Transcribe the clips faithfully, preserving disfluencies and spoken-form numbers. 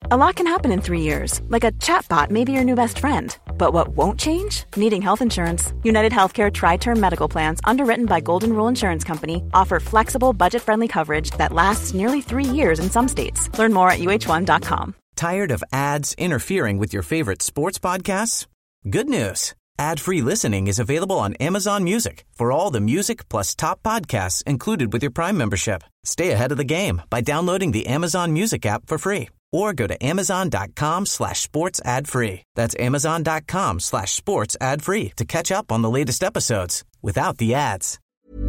A lot can happen in three years, like a chatbot may be your new best friend. But what won't change? Needing health insurance. United Healthcare Tri-Term Medical Plans, underwritten by Golden Rule Insurance Company, offer flexible, budget-friendly coverage that lasts nearly three years in some states. Learn more at U H one dot com. Tired of ads interfering with your favorite sports podcasts? Good news. Ad-free listening is available on Amazon Music for all the music plus top podcasts included with your Prime membership. Stay ahead of the game by downloading the Amazon Music app for free or go to amazon.com slash sports ad free. That's amazon.com slash sports ad free to catch up on the latest episodes without the ads.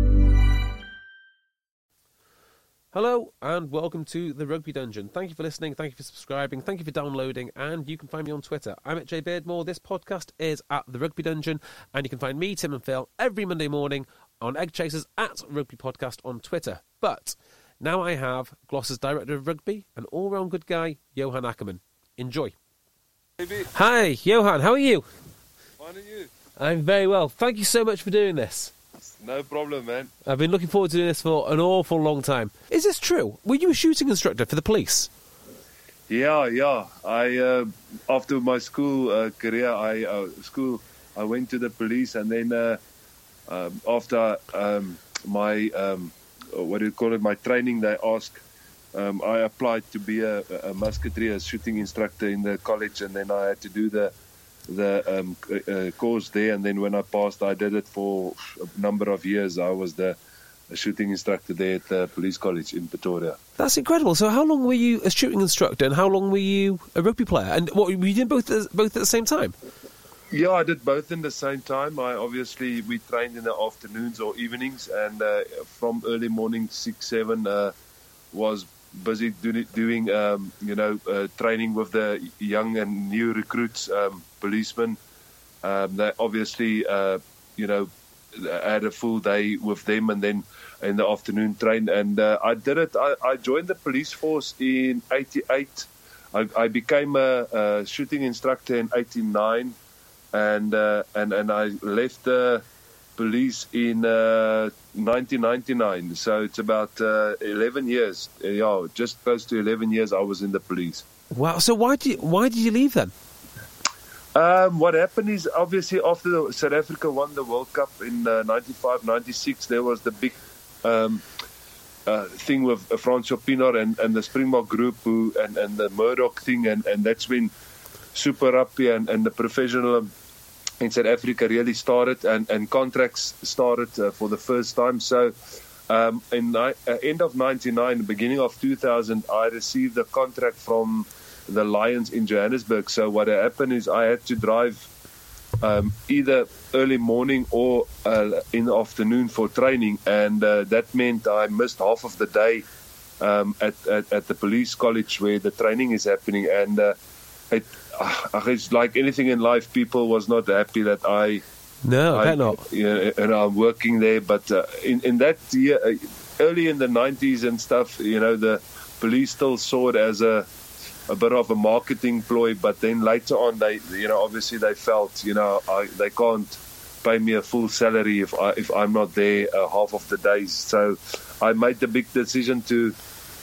Hello and welcome to the Rugby Dungeon. Thank you for listening, thank you for subscribing, thank you for downloading, and you can find me on Twitter. I'm at J Beardmore. This podcast is at the Rugby Dungeon, and you can find me, Tim and Phil, every Monday morning on Egg Chasers at Rugby Podcast on Twitter. But now I have Gloucester's Director of Rugby, an all-round good guy, Johan Ackerman. Enjoy. Baby. Hi, Johan, how are you? Fine, and you? I'm very well. Thank you so much for doing this. No problem, man. I've been looking forward to doing this for an awful long time. Is this true? Were you a shooting instructor for the police? Yeah, yeah. I uh, after my school uh, career, I uh, school I went to the police, and then uh, uh, after um, my um, what do you call it? My training, they asked. Um, I applied to be a, a musketry, a shooting instructor in the college, and then I had to do the the um, uh, course there. And then when I passed, I did it for a number of years. I was the shooting instructor there at the police college in Pretoria. That's incredible. So how long were you a shooting instructor, and how long were you a rugby player? And what, were you doing both both at the same time? Yeah, I did both in the same time. I obviously we trained in the afternoons or evenings, and uh, from early morning six seven uh, was busy do, doing um, you know uh, training with the young and new recruits, um, policemen. Um, they obviously uh, you know had a full day with them, and then in the afternoon trained. And uh, I did it. I, I joined the police force in eighty-eight. I, I became a, a shooting instructor in eighty-nine. And uh, and and I left the police in uh, nineteen ninety-nine. So it's about uh, eleven years. Yeah, just close to eleven years. I was in the police. Wow. So why did you, why did you leave then? Um, what happened is obviously after the, South Africa won the World Cup in uh, ninety-five ninety-six, there was the big um, uh, thing with uh, Francois Pienaar and, and the Springbok group who and, and the Murdoch thing, and, and that's when Super Rugby and, and the professional in South Africa really started, and, and contracts started uh, for the first time. So um, in ni- uh, end of ninety-nine, beginning of two thousand, I received a contract from the Lions in Johannesburg. So what happened is I had to drive um, either early morning or uh, in the afternoon for training, and uh, that meant I missed half of the day um, at, at, at the police college where the training is happening. And uh, it, uh, it's like anything in life, people was not happy that I no I, I bet not you know, and I'm working there. But uh, in, in that year, uh, early in the nineties and stuff, you know, the police still saw it as a a bit of a marketing ploy, but then later on they, you know, obviously they felt, you know, I, they can't pay me a full salary if I if I'm not there uh, half of the days. So I made the big decision to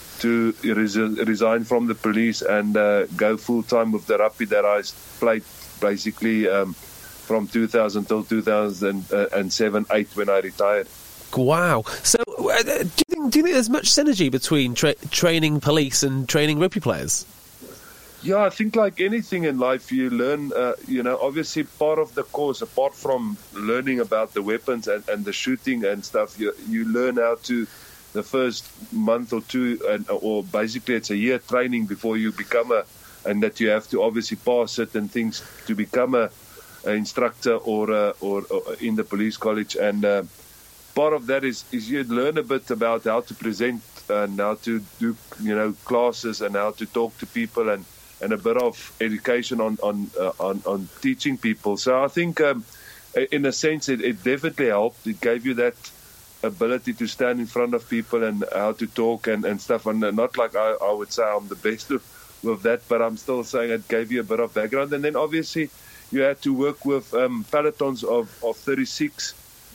to res- resign from the police and uh, go full time with the rugby that I played basically um, from two thousand till two thousand seven eight when I retired. Wow. So uh, do you think do you think there's much synergy between tra- training police and training rugby players? Yeah, I think like anything in life, you learn, uh, you know, obviously part of the course, apart from learning about the weapons and, and the shooting and stuff, you, you learn how to, the first month or two, and, or basically it's a year training before you become a, and that you have to obviously pass certain things to become a, a instructor or, a, or or in the police college. And uh, part of that is, is you learn a bit about how to present and how to do, you know, classes and how to talk to people, and and a bit of education on on uh, on, on teaching people. So I think, um, in a sense, it, it definitely helped. It gave you that ability to stand in front of people and how to talk and, and stuff. And not like I, I would say I'm the best with, with that, but I'm still saying it gave you a bit of background. And then obviously you had to work with um, pelotons of, of thirty-six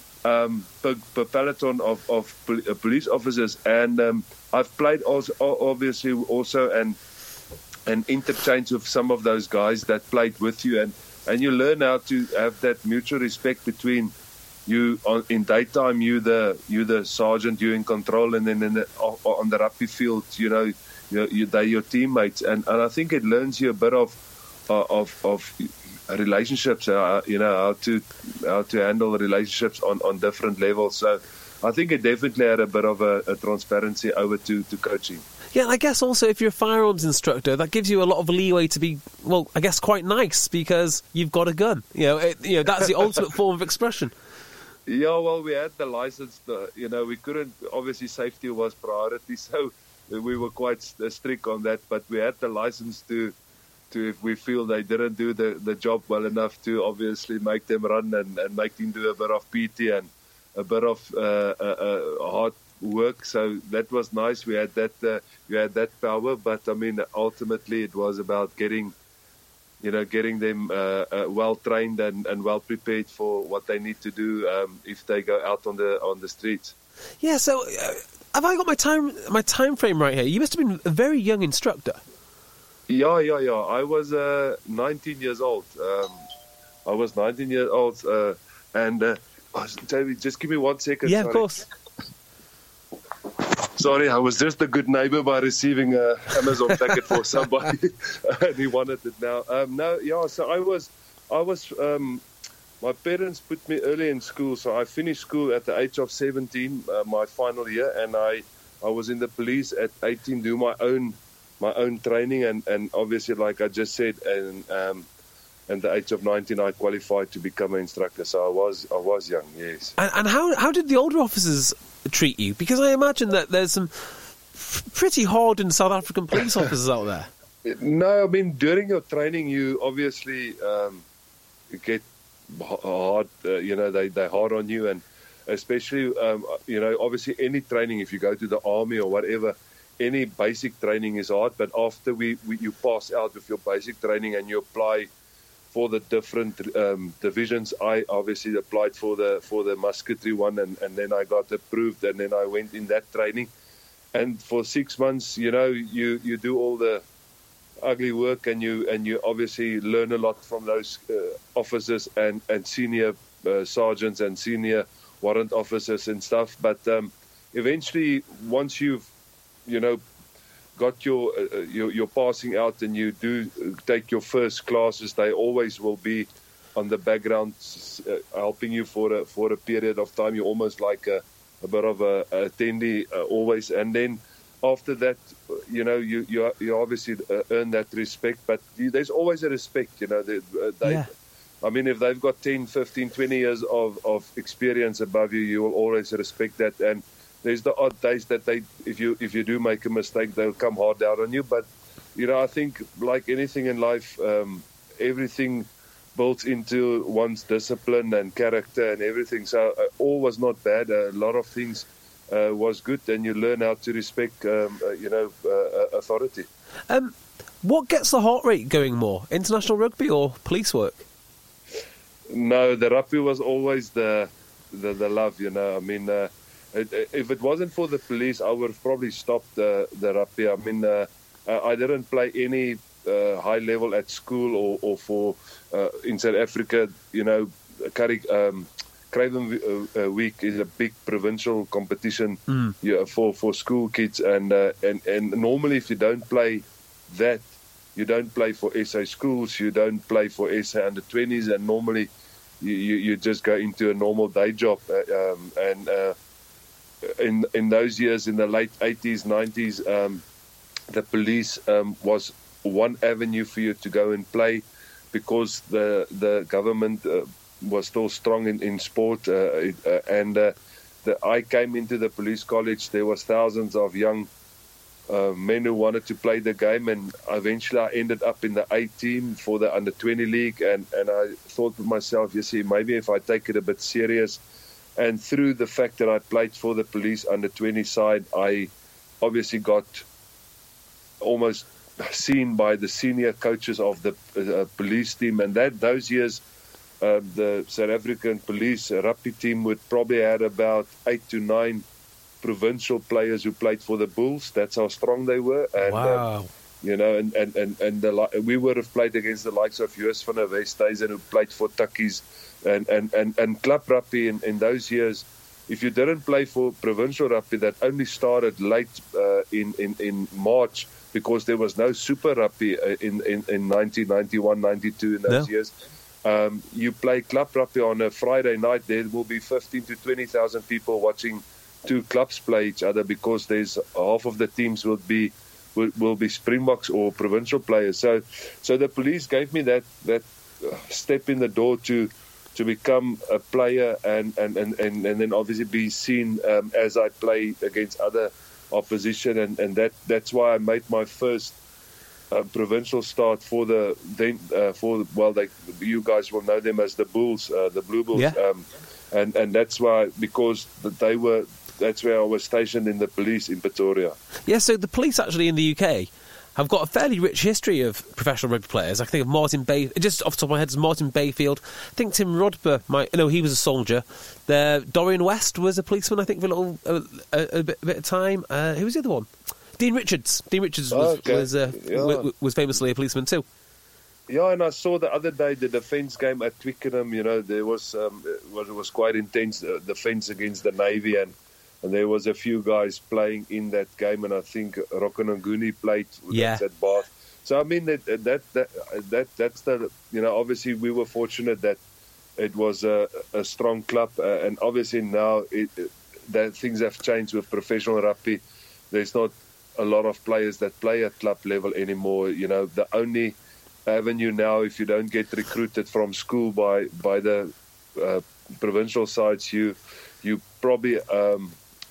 um, per, per peloton of, of police officers. And um, I've played also, obviously also, and and interchange with some of those guys that played with you, and, and you learn how to have that mutual respect between you. On, in daytime, you the you the sergeant, you in control, and then in the, on the rugby field, you know, you, you, they're your teammates, and, and I think it learns you a bit of uh, of of relationships, uh, you know, how to how to handle relationships on, on different levels. So I think it definitely had a bit of a, a transparency over to, to coaching. Yeah, I guess also if you're a firearms instructor, that gives you a lot of leeway to be, well, I guess quite nice because you've got a gun. You know, it, you know that's the ultimate form of expression. Yeah, well, we had the license. The, you know, we couldn't. Obviously, safety was priority, so we were quite strict on that. But we had the license to, to if we feel they didn't do the, the job well enough, to obviously make them run and, and make them do a bit of P T and a bit of uh, uh, uh, hard work. So that was nice. We had that. Uh, we had that power. But I mean, ultimately, it was about getting, you know, getting them uh, uh, well trained and, and well prepared for what they need to do um, if they go out on the on the streets. Yeah. So, uh, have I got my time my time frame right here? You must have been a very young instructor. Yeah, yeah, yeah. I was uh, nineteen years old. Um, I was nineteen years old, uh, and uh, oh, Jamie, just give me one second. Yeah, sorry. of course. Sorry, I was just a good neighbour by receiving a Amazon packet for somebody, and he wanted it now. Um, no, yeah. So I was, I was. Um, my parents put me early in school, so I finished school at the age of seventeen, uh, my final year, and I, I was in the police at eighteen, do my own, my own training, and, and obviously, like I just said, and um, at the age of nineteen, I qualified to become an instructor. So I was, I was young, yes. And, and how how did the older officers treat you? Because I imagine that there's some f- pretty hardened South African police officers out there. No, I mean, during your training, you obviously um, get hard, uh, you know, they, they're hard on you. And especially, um, you know, obviously any training, if you go to the army or whatever, any basic training is hard. But after we, we you pass out with your basic training and you apply for the different um, divisions, I obviously applied for the for the musketry one, and, and then I got approved, and then I went in that training. And for six months, you know, you, you do all the ugly work, and you and you obviously learn a lot from those uh, officers and, and senior uh, sergeants and senior warrant officers and stuff. But um, eventually, once you've, you know, got your, uh, your your passing out and you do take your first classes, they always will be on the background uh, helping you for a for a period of time. You're almost like a, a bit of a, a attendee uh, always, and then after that, you know, you you, you obviously uh, earn that respect. But you, there's always a respect, you know. They, uh, they, yeah. I mean, if they've got ten, fifteen, twenty years of, of experience above you, you will always respect that. And there's the odd days that they, if you if you do make a mistake, they'll come hard down on you. But, you know, I think like anything in life, um, everything built into one's discipline and character and everything. So uh, all was not bad. Uh, a lot of things uh, was good, and you learn how to respect, um, uh, you know, uh, authority. Um, what gets the heart rate going more, international rugby or police work? No, the rugby was always the the, the love, you know. I mean, uh, it, if it wasn't for the police, I would have probably stopped the, the rugby. I mean, uh, I didn't play any uh, high level at school or, or for uh, in South Africa, you know, Carrick, um, Craven uh, Week is a big provincial competition mm. yeah, for, for school kids. And, uh, and, and normally if you don't play that, you don't play for S A schools, you don't play for S A under twenties, and normally you, you, you just go into a normal day job. Uh, um, and uh, in in those years, in the late eighties, nineties, um, the police um, was one avenue for you to go and play, because the the government uh, was still strong in, in sport. Uh, it, uh, and uh, the, I came into the police college, there was thousands of young Uh, men who wanted to play the game, and eventually I ended up in the A team for the under twenty league, and, and I thought to myself, you see, maybe if I take it a bit serious, and through the fact that I played for the police under twenty side, I obviously got almost seen by the senior coaches of the uh, police team, and that those years uh, the South African police rugby team would probably had about eight to nine provincial players who played for the Bulls. That's how strong they were. And, wow. Um, You know, and, and, and, and the, we would have played against the likes of Joos van der Westhuizen, who played for Tukkies, and, and, and, and club rugby in, in those years. If you didn't play for provincial rugby, that only started late uh, in, in, in March, because there was no super rugby in, in, in nineteen ninety-one, ninety-two, in those no. years. Um, you play club rugby on a Friday night, there will be fifteen to twenty thousand people watching two clubs play each other, because there's half of the teams will be Will, will be Springboks or provincial players. So, so the police gave me that that step in the door to to become a player, and and, and, and, and then obviously be seen um, as I play against other opposition, and, and that that's why I made my first uh, provincial start for the then uh, for well they you guys will know them as the Bulls, uh, the Blue Bulls, yeah. um, and and that's why, because they were. That's where I was stationed in the police in Pretoria. Yeah, so the police actually in the U K have got a fairly rich history of professional rugby players. I can think of Martin Bay, just off the top of my head, is Martin Bayfield. I think Tim Rodber, might, no, he was a soldier. The Dorian West was a policeman, I think, for a little a, a, a, bit, a bit of time. Uh, who was the other one? Dean Richards. Dean Richards was okay. was, uh, yeah. w- was famously a policeman too. Yeah, and I saw the other day the defence game at Twickenham. You know, there was um, it was quite intense, uh, defence against the Navy, and. And there was a few guys playing in that game, and I think Rokonanguni played yeah. at Bath. So I mean that that that that that's the you know obviously we were fortunate that it was a, a strong club, uh, and obviously now it, it, that things have changed with professional rugby. There's not a lot of players that play at club level anymore. You know, the only avenue now, if you don't get recruited from school by by the uh, provincial sides, you you probably. Um,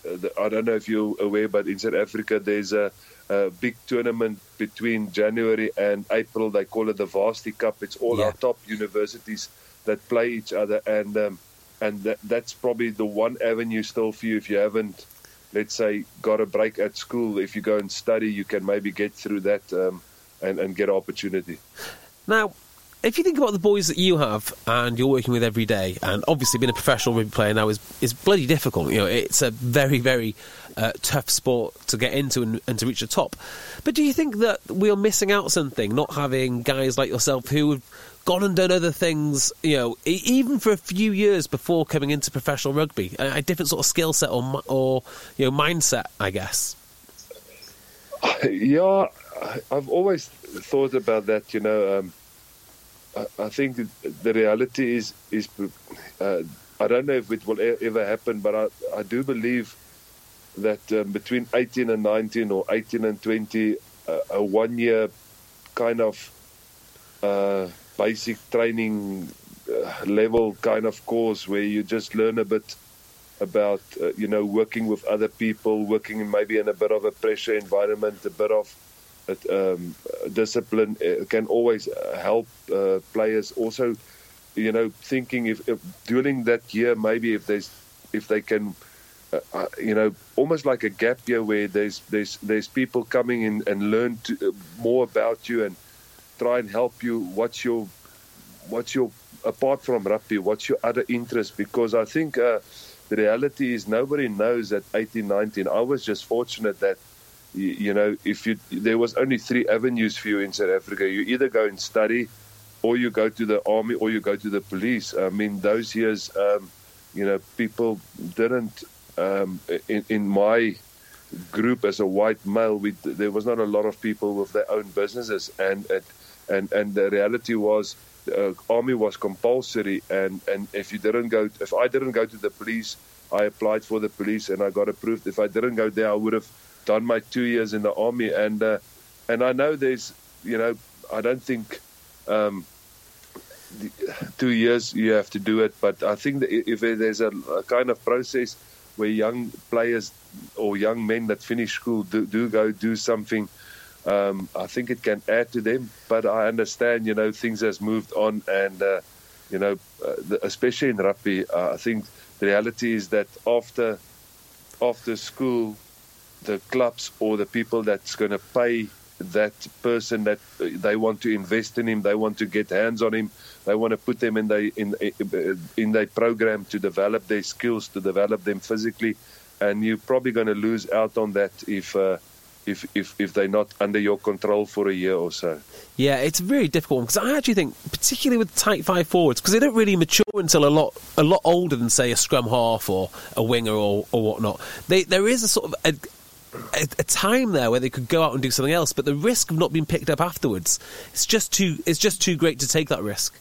I don't know if you're aware, but in South Africa there's a, a big tournament between January and April. They call it the Varsity Cup. It's all yeah. our top universities that play each other, and um, and that, that's probably the one avenue still for you. If you haven't, let's say, got a break at school, if you go and study, you can maybe get through that um, and, and get an opportunity. Now, if you think about the boys that you have and you're working with every day, and obviously being a professional rugby player now is, is bloody difficult. You know, it's a very, very uh, tough sport to get into and, and to reach the top. But do you think that we are missing out something, not having guys like yourself who have gone and done other things, you know, e- even for a few years before coming into professional rugby, a, a different sort of skill set or, or, you know, mindset, I guess? Yeah, I've always thought about that, you know, um, I think the reality is, is uh, I don't know if it will ever happen, but I, I do believe that um, between eighteen and nineteen or eighteen and twenty, uh, a one-year kind of uh, basic training uh, level kind of course where you just learn a bit about, uh, you know, working with other people, working in maybe in a bit of a pressure environment, a bit of Um, discipline uh, can always help uh, players. Also, you know, thinking if, if during that year, maybe if there's, if they can, uh, uh, you know, almost like a gap year where there's there's there's people coming in and learn to, uh, more about you and try and help you. What's your, what's your apart from rugby? What's your other interest? Because I think uh, the reality is nobody knows at eighteen, nineteen. I was just fortunate that. You, you know, if you there was only three avenues for you in South Africa. You either go and study, or you go to the army, or you go to the police. I mean, those years, um, you know, people didn't. Um, in, in my group as a white male, we, there was not a lot of people with their own businesses, and and and the reality was, uh, army was compulsory, and and if you didn't go, if I didn't go to the police, I applied for the police and I got approved. If I didn't go there, I would have done my two years in the army, and uh, and I know there's, you know, I don't think um, the two years you have to do it, but I think that if there's a, a kind of process where young players or young men that finish school do, do go do something, um, I think it can add to them. But I understand, you know, things has moved on, and uh, you know, uh, the, especially in rugby, uh, I think the reality is that after after school, the clubs or the people that's going to pay that person that they want to invest in him, they want to get hands on him, they want to put them in their in in their program to develop their skills, to develop them physically, and you're probably going to lose out on that if uh, if if if they're not under your control for a year or so. Yeah, it's a very difficult one, because I actually think, particularly with tight five forwards, because they don't really mature until a lot a lot older than, say, a scrum half or a winger or, or whatnot. They, there is a sort of a, a, a time there where they could go out and do something else, but the risk of not being picked up afterwards, it's just too it's just too great to take that risk.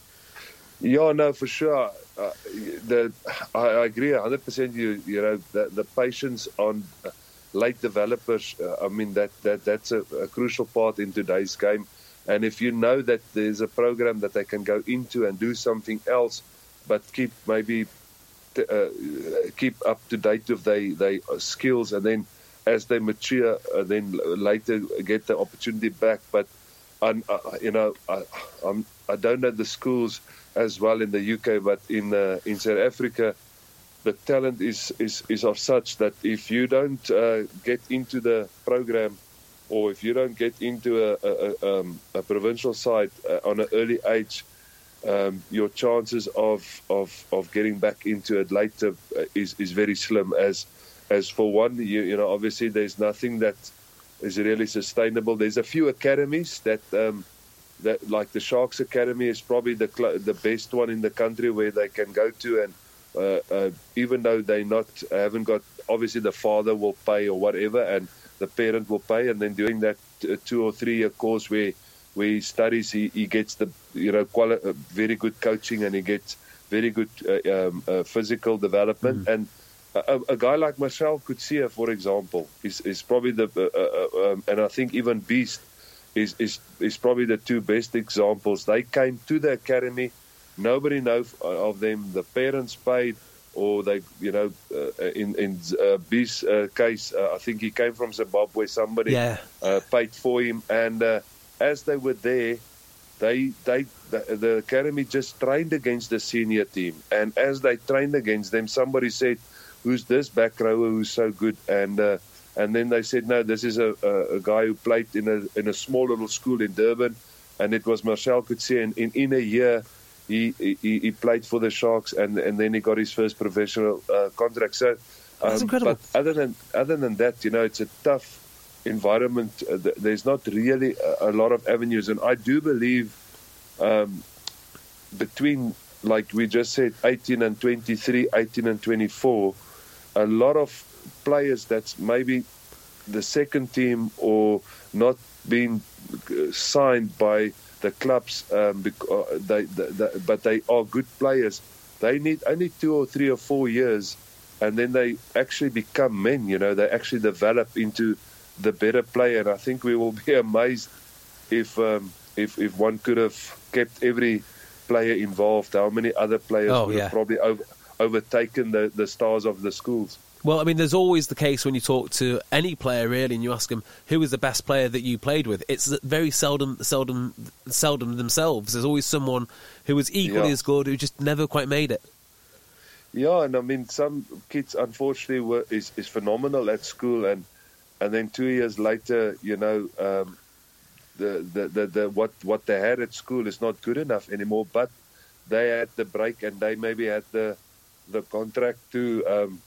Yeah, no, for sure. Uh, the I, I agree one hundred percent. You you know the, the patience on uh, late developers. Uh, I mean that, that that's a, a crucial part in today's game. And if you know that there's a program that they can go into and do something else, but keep maybe t- uh, keep up to date with their they skills, and then as they mature, uh, then later get the opportunity back. But um, uh, you know, I I'm, I don't know the schools as well in the U K, but in uh, in South Africa, the talent is, is, is of such that if you don't uh, get into the program, or if you don't get into a, a, a, um, a provincial side uh, on an early age, um, your chances of, of of getting back into it later is, is very slim. As as for one, you, you know, obviously there's nothing that is really sustainable. There's a few academies that. Um, That, like the Sharks Academy is probably the cl- the best one in the country where they can go to, and uh, uh, even though they not haven't got, obviously the father will pay or whatever, and the parent will pay, and then doing that uh, two or three year course where where he studies, he, he gets the you know quali- uh, very good coaching, and he gets very good uh, um, uh, physical development. Mm. And a, a guy like Marcel Coetzee, for example, is is probably the uh, uh, um, and I think even Beast. Is, is is probably the two best examples. They came to the academy, nobody knows of them. The parents paid, or they, you know, uh, in in uh, B's uh, case, uh, I think he came from Zimbabwe. Somebody yeah. uh, paid for him, and uh, as they were there, they they the, the academy just trained against the senior team, and as they trained against them, somebody said, "Who's this back rower who's so good?" and uh, And then they said, no, this is a, a, a guy who played in a in a small little school in Durban, and it was Marcel Coetzee. And in, in a year, he, he he played for the Sharks, and, and then he got his first professional uh, contract. So, um, that's incredible. But other than other than that, you know, it's a tough environment. Uh, there's not really a, a lot of avenues, and I do believe um, between, like we just said, eighteen and twenty-three, eighteen and twenty-four, a lot of players that's maybe the second team or not being signed by the clubs, um, because they, they, they, but they are good players. They need only two or three or four years, and then they actually become men. You know, they actually develop into the better player. And I think we will be amazed if um, if if one could have kept every player involved. How many other players oh, would yeah. have probably over, overtaken the, the stars of the schools? Well, I mean, there's always the case when you talk to any player, really, and you ask them, who was the best player that you played with? It's very seldom seldom, seldom themselves. There's always someone who was equally Yeah. as good, who just never quite made it. Yeah, and I mean, some kids, unfortunately, were is, is phenomenal at school, and and then two years later, you know, um, the, the, the, the what, what they had at school is not good enough anymore, but they had the break, and they maybe had the, the contract to... Um,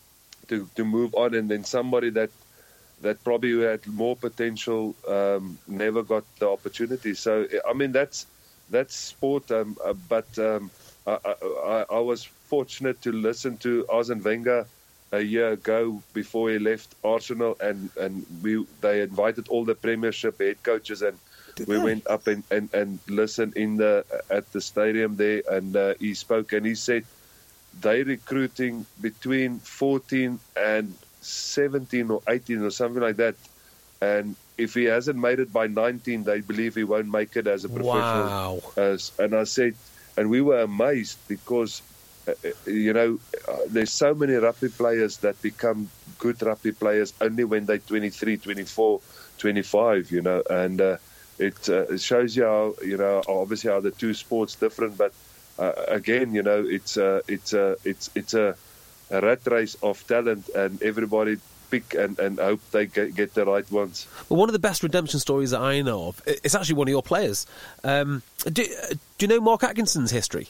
To, to move on, and then somebody that that probably had more potential um, never got the opportunity. So I mean that's that's sport. Um, uh, but um, I, I, I was fortunate to listen to Arsene Wenger a year ago before he left Arsenal, and, and we they invited all the Premiership head coaches, and Did we they? went up and, and, and listened in the at the stadium there, and uh, he spoke, and he said. They recruiting between fourteen and seventeen or eighteen or something like that. And if he hasn't made it by nineteen, they believe he won't make it as a professional. Wow. As, and I said, and we were amazed because, uh, you know, uh, there's so many rugby players that become good rugby players only when they're twenty-three, twenty-four, twenty-five, you know. And uh, it, uh, it shows you how, you know, obviously how the two sports different, but Uh, again, you know, it's a, it's a, it's it's a, a rat race of talent, and everybody pick and, and hope they get, get the right ones. Well, one of the best redemption stories that I know of, it's actually one of your players. Um, do, do you know Mark Atkinson's history?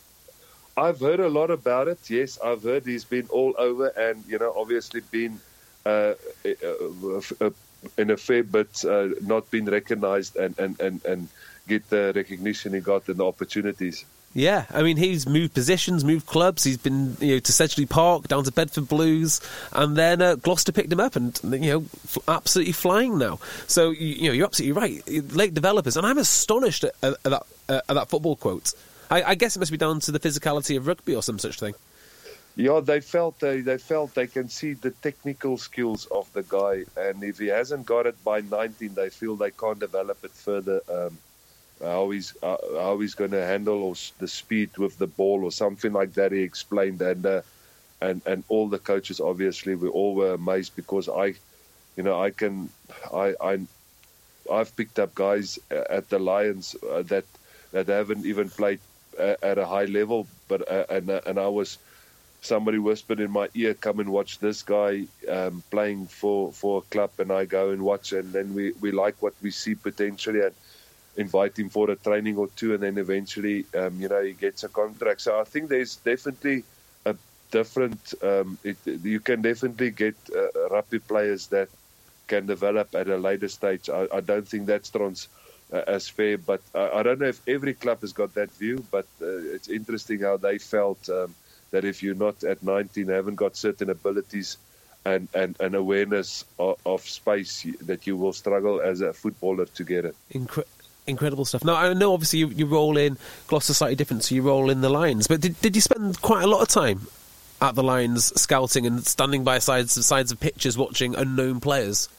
I've heard a lot about it. Yes, I've heard he's been all over, and you know, obviously been uh, uh, uh, in a fair bit uh, not been recognised and, and, and, and get the recognition he got and the opportunities. Yeah, I mean, he's moved positions, moved clubs. He's been, you know, to Sedgley Park, down to Bedford Blues, and then uh, Gloucester picked him up, and you know, f- absolutely flying now. So you, you know, you're absolutely right. Late developers, and I'm astonished at, at that uh, at that football quote. I, I guess it must be down to the physicality of rugby or some such thing. Yeah, they felt they they felt they can see the technical skills of the guy, and if he hasn't got it by nineteen, they feel they can't develop it further. Um, how he's uh, how he's going to handle or the speed with the ball or something like that. He explained, and uh, and and all the coaches obviously we all were amazed because I, you know, I can I I I've picked up guys at the Lions uh, that that haven't even played uh, at a high level, but uh, and uh, and I was. Somebody whispered in my ear, come and watch this guy um, playing for, for a club, and I go and watch, and then we, we like what we see potentially and invite him for a training or two, and then eventually, um, you know, he gets a contract. So I think there's definitely a different, um, it, you can definitely get uh, rugby players that can develop at a later stage. I, I don't think that's trans, uh, as fair, but uh, I don't know if every club has got that view, but uh, it's interesting how they felt um, that if you're not at nineteen, haven't got certain abilities and, and, and awareness of, of space, that you will struggle as a footballer to get it. Incre- incredible stuff. Now, I know obviously you, you roll in, Gloucester slightly different, so you roll in the Lions, but did, did you spend quite a lot of time at the Lions scouting and standing by sides, sides of pitches watching unknown players?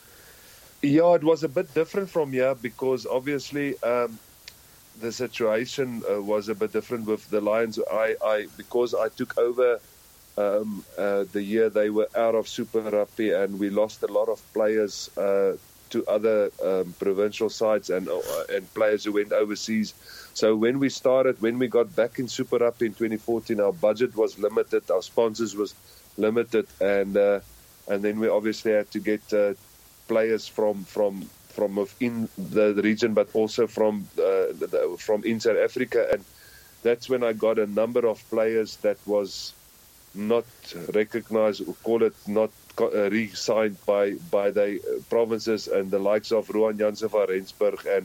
Yeah, it was a bit different from here because obviously... Um, the situation uh, was a bit different with the Lions. I, I because I took over um, uh, the year they were out of Super Rugby, and we lost a lot of players uh, to other um, provincial sides and uh, and players who went overseas. So when we started, when we got back in Super Rugby in twenty fourteen, our budget was limited, our sponsors was limited, and uh, and then we obviously had to get uh, players from from. from within the region, but also from uh, the, the, from in South Africa, and that's when I got a number of players that was not recognised, or call it not uh, re-signed by by the provinces, and the likes of Rohan Janse van Rensburg and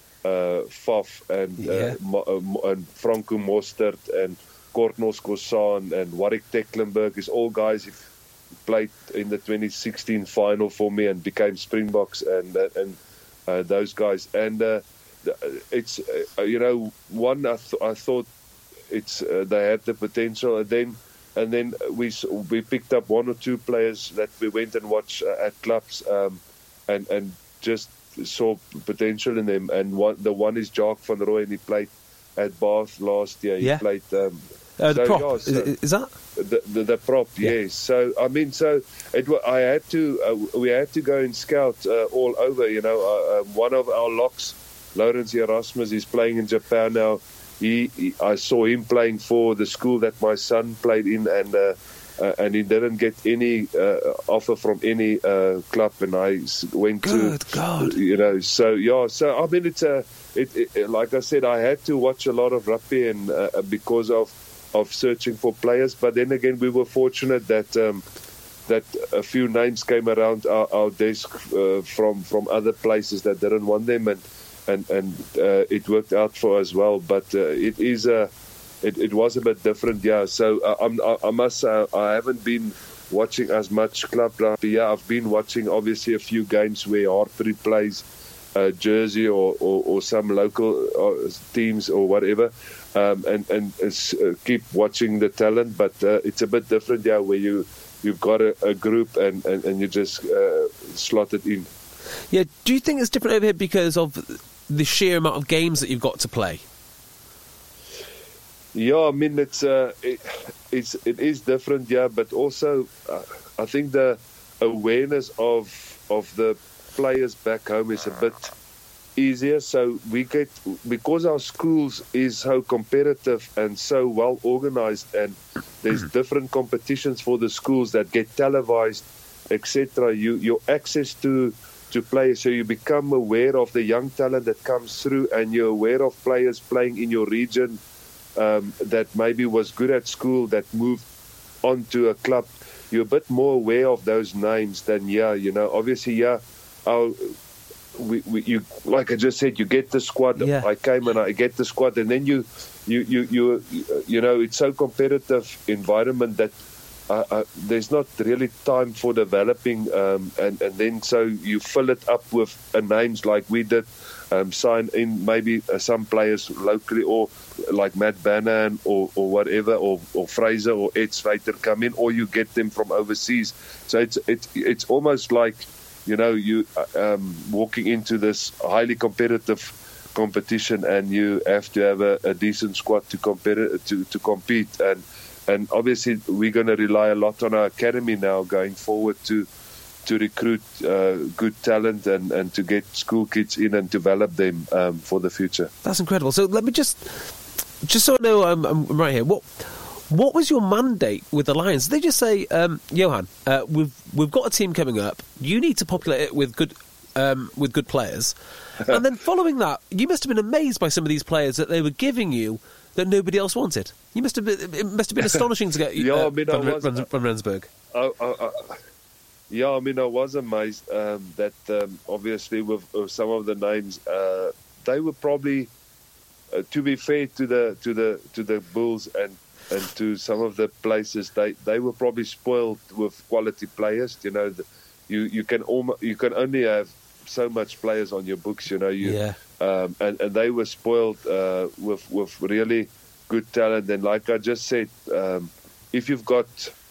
uh, Faf and yeah. uh, and Franco Mostert and Kortnos Kosan and Warwick Tecklenburg is all guys who played in the twenty sixteen final for me and became Springboks and uh, and uh, those guys, and uh, it's uh, you know one I, th- I thought it's uh, they had the potential, and then and then we we picked up one or two players that we went and watched uh, at clubs um, and and just saw potential in them, and one the one is Jacques van Rooyen, and he played at Bath last year. He yeah. played um, uh, the so, prop. Yeah, so, is, is that the the, the prop? Yeah. Yes. So I mean, so it I had to uh, we had to go and scout uh, all over. You know, uh, uh, one of our locks, Lawrence Erasmus, is playing in Japan now. He, he I saw him playing for the school that my son played in, and uh, uh, and he didn't get any uh, offer from any uh, club, and I went Good to God. you know. So yeah, so I mean, it's a it, it like I said, I had to watch a lot of rugby, and uh, because of. of searching for players, but then again we were fortunate that um, that a few names came around our, our desk uh, from from other places that didn't want them, and and and uh, it worked out for us well. But uh, it is a it, it was a bit different, yeah. So uh, I'm, I, I must say I haven't been watching as much club rugby. Yeah, I've been watching obviously a few games where Hartbury plays uh, Jersey or, or or some local uh, teams or whatever. Um, and and uh, keep watching the talent, but uh, it's a bit different, yeah, where you you've got a, a group and, and, and you just uh, slot it in. Yeah, do you think it's different over here because of the sheer amount of games that you've got to play? Yeah, I mean it's uh, it, it's it is different, yeah, but also uh, I think the awareness of of the players back home is a bit easier. So we get, because our schools is so competitive and so well organized, and there's different competitions for the schools that get televised, et cetera. You your access to to players, so you become aware of the young talent that comes through, and you're aware of players playing in your region um, that maybe was good at school that moved on to a club. You're a bit more aware of those names than yeah, you know. Obviously, yeah. our we, we you like I just said, you get the squad. Yeah. I came and I get the squad, and then you you you you you know, it's so competitive environment that uh, uh, there's not really time for developing, um, and and then so you fill it up with uh, names like we did. Um, sign in maybe uh, some players locally, or like Matt Bannan or, or whatever, or, or Fraser or Ed Slater come in, or you get them from overseas. So it's it's it's almost like, you know, you um, walking into this highly competitive competition, and you have to have a, a decent squad to compare to to compete. And and obviously we're going to rely a lot on our academy now going forward to. to recruit uh, good talent and, and to get school kids in and develop them um, for the future. That's incredible. So let me just, just so I know I'm, I'm right here, what what was your mandate with the Lions? Did they just say, um, Johan, uh, we've we've got a team coming up, you need to populate it with good um, with good players, and then following that, you must have been amazed by some of these players that they were giving you that nobody else wanted. You must have been, it must have been astonishing to get yeah, uh, I mean, Van, I was, Van, Van Rensburg. I, I, I, Yeah, I mean, I was amazed um, that um, obviously with, with some of the names, uh, they were probably, uh, to be fair to the to the to the Bulls and, and to some of the places, they, they were probably spoiled with quality players. You know, the, you you can almost, you can only have so much players on your books. You know, you Yeah. um, and and they were spoiled uh, with with really good talent. And like I just said, um, if you've got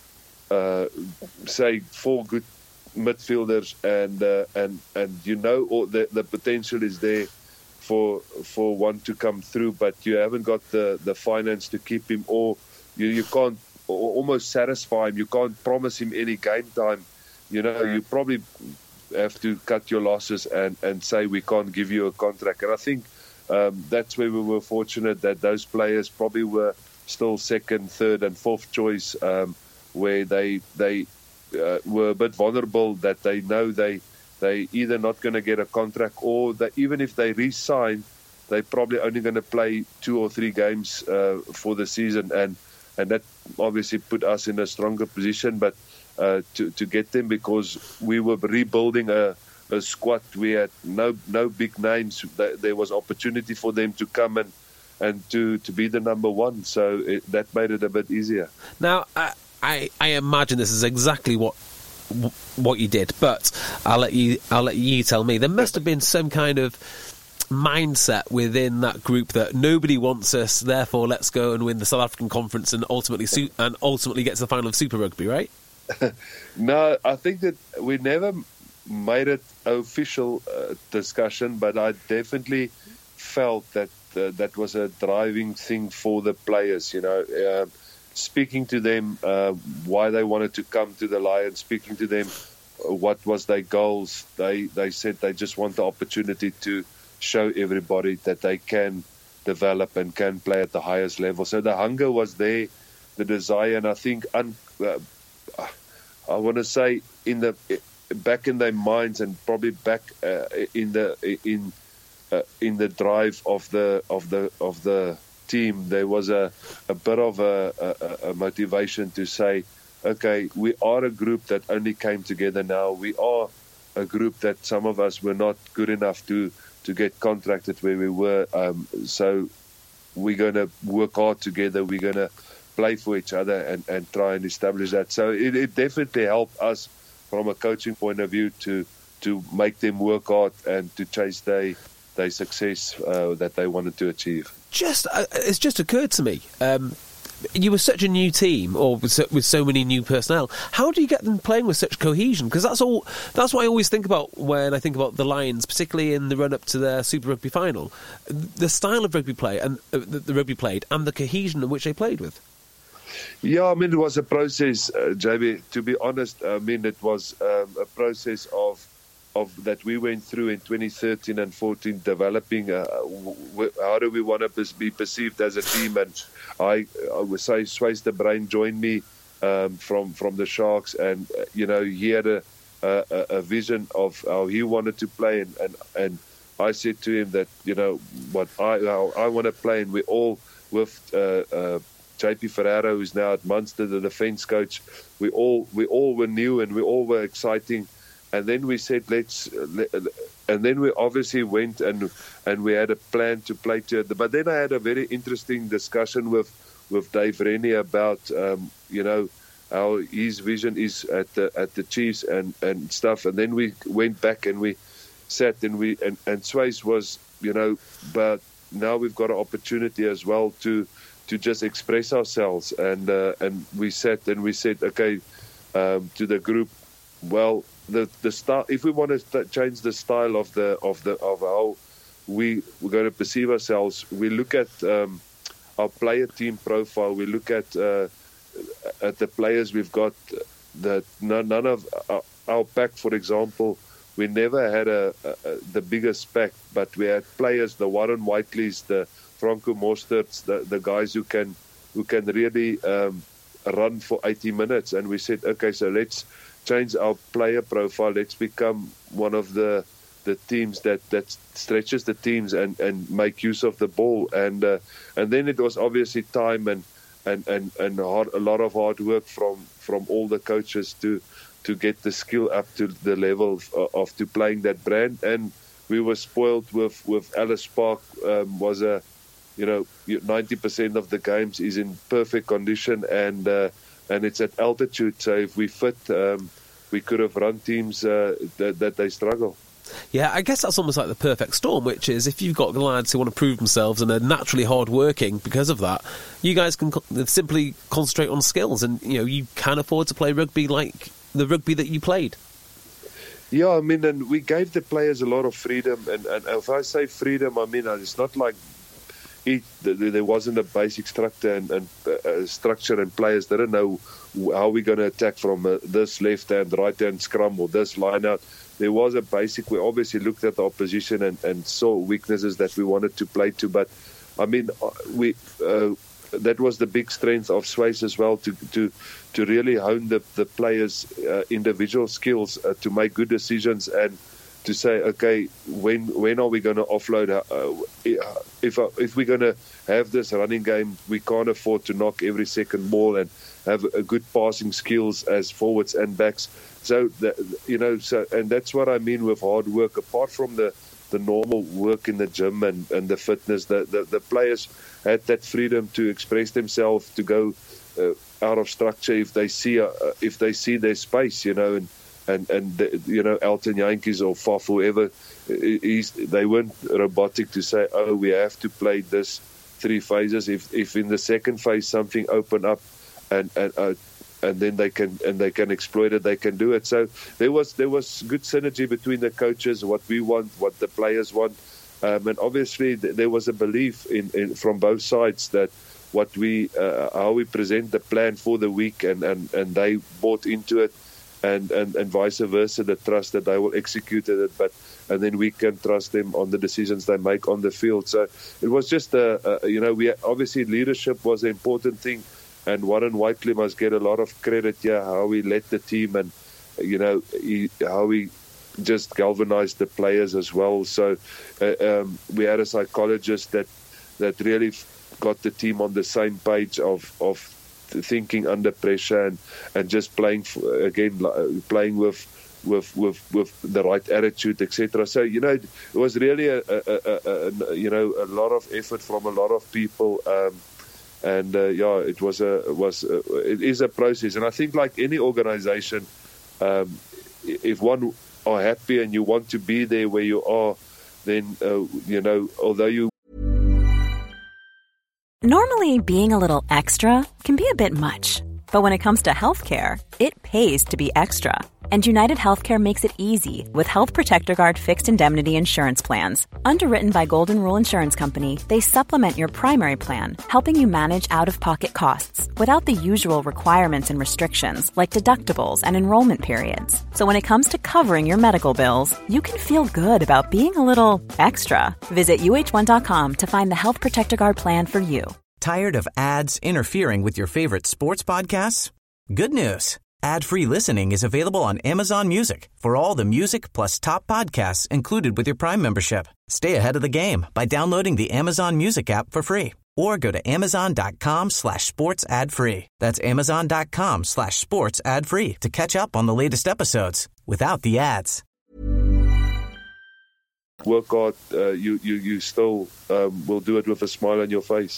Uh, say four good midfielders, and uh, and and you know all the the potential is there for for one to come through, but you haven't got the, the finance to keep him, or you you can't almost satisfy him. You can't promise him any game time. You know, you probably have to cut your losses and, and say we can't give you a contract. And I think um, that's where we were fortunate that those players probably were still second, third, and fourth choice. Um, where they they uh, were a bit vulnerable, that they know they they either not going to get a contract, or that even if they re-sign, they're probably only going to play two or three games uh, for the season, and and that obviously put us in a stronger position. But uh, to to get them, because we were rebuilding a, a squad, we had no no big names. There was opportunity for them to come and and to, to be the number one, so it, that made it a bit easier. Now. Uh I, I imagine this is exactly what what you did, but I'll let you I'll let you tell me. There must have been some kind of mindset within that group that nobody wants us, therefore let's go and win the South African Conference and ultimately su- and ultimately get to the final of Super Rugby, right? No, I think that we never made it official uh, discussion, but I definitely felt that uh, that was a driving thing for the players. You know. Uh, Speaking to them uh, why they wanted to come to the Lions, speaking to them uh, what was their goals. They they said they just want the opportunity to show everybody that they can develop and can play at the highest level. So the hunger was there, the desire, and I think un, uh, I want to say in the back in their minds, and probably back uh, in the in uh, in the drive of the of the of the team, there was a, a bit of a, a, a motivation to say, okay, we are a group that only came together now. We are a group that some of us were not good enough to, to get contracted where we were. Um, so we're going to work hard together. We're going to play for each other and, and try and establish that. So it, it definitely helped us from a coaching point of view to to make them work hard and to chase their, their success uh, that they wanted to achieve. Just, uh, it's just occurred to me. Um, you were such a new team, or with so, with so many new personnel. How do you get them playing with such cohesion? Because that's all. That's what I always think about when I think about the Lions, particularly in the run-up to their Super Rugby final. The style of rugby play and uh, the, the rugby played, and the cohesion in which they played with. Yeah, I mean, it was a process, uh, J B. To be honest, I mean, it was um, a process of. Of that we went through in twenty thirteen and fourteen, developing uh, w- how do we want to be perceived as a team. And I, I would say Swayze de Bruin joined me um, from from the Sharks, and uh, you know, he had a, a a vision of how he wanted to play, and and, and I said to him that, you know, what I how I want to play, and we all with uh, uh, J P Ferreira, who's now at Munster, the defence coach, we all we all were new and we all were exciting. and then we said let's, and then we obviously went and and we had a plan to play to it. But then I had a very interesting discussion with with Dave Rennie about um, you know how his vision is at the at the Chiefs and, and stuff. And then we went back and we sat and we and, and Swys was you know, but now we've got an opportunity as well to to just express ourselves. And uh, and we sat and we said, okay, um, to the group, well, the the style. If we want to st- change the style of the of the of how we we're going to perceive ourselves, we look at um, our player team profile. We look at uh, at the players we've got. That none, none of our, our pack, for example, we never had a, a, a the biggest pack, but we had players, the Warren Whiteleys, the Franco Mosterts, the, the guys who can who can really um, run for eighty minutes. And we said, okay, so let's change our player profile. Let's become one of the the teams that, that stretches the teams and, and make use of the ball. And uh, and then it was obviously time and and and, and hard, a lot of hard work from, from all the coaches to to get the skill up to the level of, of to playing that brand. And we were spoiled with with Ellis Park. Um, was a you know ninety percent of the games is in perfect condition, and uh, and it's at altitude. So if we fit, um, we could have run teams uh, that, that they struggle. Yeah, I guess that's almost like the perfect storm, which is if you've got the lads who want to prove themselves and are naturally hard-working because of that, you guys can co- simply concentrate on skills, and you know you can afford to play rugby like the rugby that you played. Yeah, I mean, and we gave the players a lot of freedom, and, and if I say freedom, I mean it's not like it, there wasn't a basic structure and, and uh, structure, and players didn't know how we're going to attack from uh, this left hand, right hand scrum or this line out. There was a basic. We obviously looked at the opposition and, and saw weaknesses that we wanted to play to. But I mean, we uh, that was the big strength of Swys as well, to to to really hone the the players' uh, individual skills uh, to make good decisions and to say, okay, when when are we going to offload? Uh, if uh, if we're going to have this running game, we can't afford to knock every second ball and have a good passing skills as forwards and backs. So, the, you know, so and that's what I mean with hard work. Apart from the, the normal work in the gym and, and the fitness, the, the, the players had that freedom to express themselves, to go uh, out of structure if they see uh, if they see their space, you know, and and and the, you know, Elton Yankees or Faf, whoever, he's, they weren't robotic to say, oh, we have to play this three phases. If if in the second phase something open up, and and uh, and then they can and they can exploit it, they can do it. So there was there was good synergy between the coaches, what we want, what the players want, um, and obviously th- there was a belief in, in from both sides that what we uh, how we present the plan for the week, and, and, and they bought into it, and, and, and vice versa, the trust that they will execute it, but and then we can trust them on the decisions they make on the field. So it was just a, a you know we obviously leadership was an important thing. And Warren Whiteley must get a lot of credit here, yeah, how he led the team and, you know, he, how he just galvanized the players as well. So uh, um, we had a psychologist that that really got the team on the same page of, of thinking under pressure and, and just playing, again, playing with with with, with the right attitude, et cetera. So, you know, it was really, a, a, a, a, you know, a lot of effort from a lot of people. Um, And uh, yeah, it was a was a, it is a process, and I think like any organization, um, if one are happy and you want to be there where you are, then uh, you know, although you. Normally, being a little extra can be a bit much, but when it comes to healthcare, it pays to be extra. And United Healthcare makes it easy with Health Protector Guard fixed indemnity insurance plans. Underwritten by Golden Rule Insurance Company, they supplement your primary plan, helping you manage out-of-pocket costs without the usual requirements and restrictions like deductibles and enrollment periods. So when it comes to covering your medical bills, you can feel good about being a little extra. Visit U H one dot com to find the Health Protector Guard plan for you. Tired of ads interfering with your favorite sports podcasts? Good news. Ad-free listening is available on Amazon Music for all the music plus top podcasts included with your Prime membership. Stay ahead of the game by downloading the Amazon Music app for free or go to amazon.com slash sports ad free. That's amazon.com slash sports ad free to catch up on the latest episodes without the ads. Work hard, uh, you, you, you still um, will do it with a smile on your face.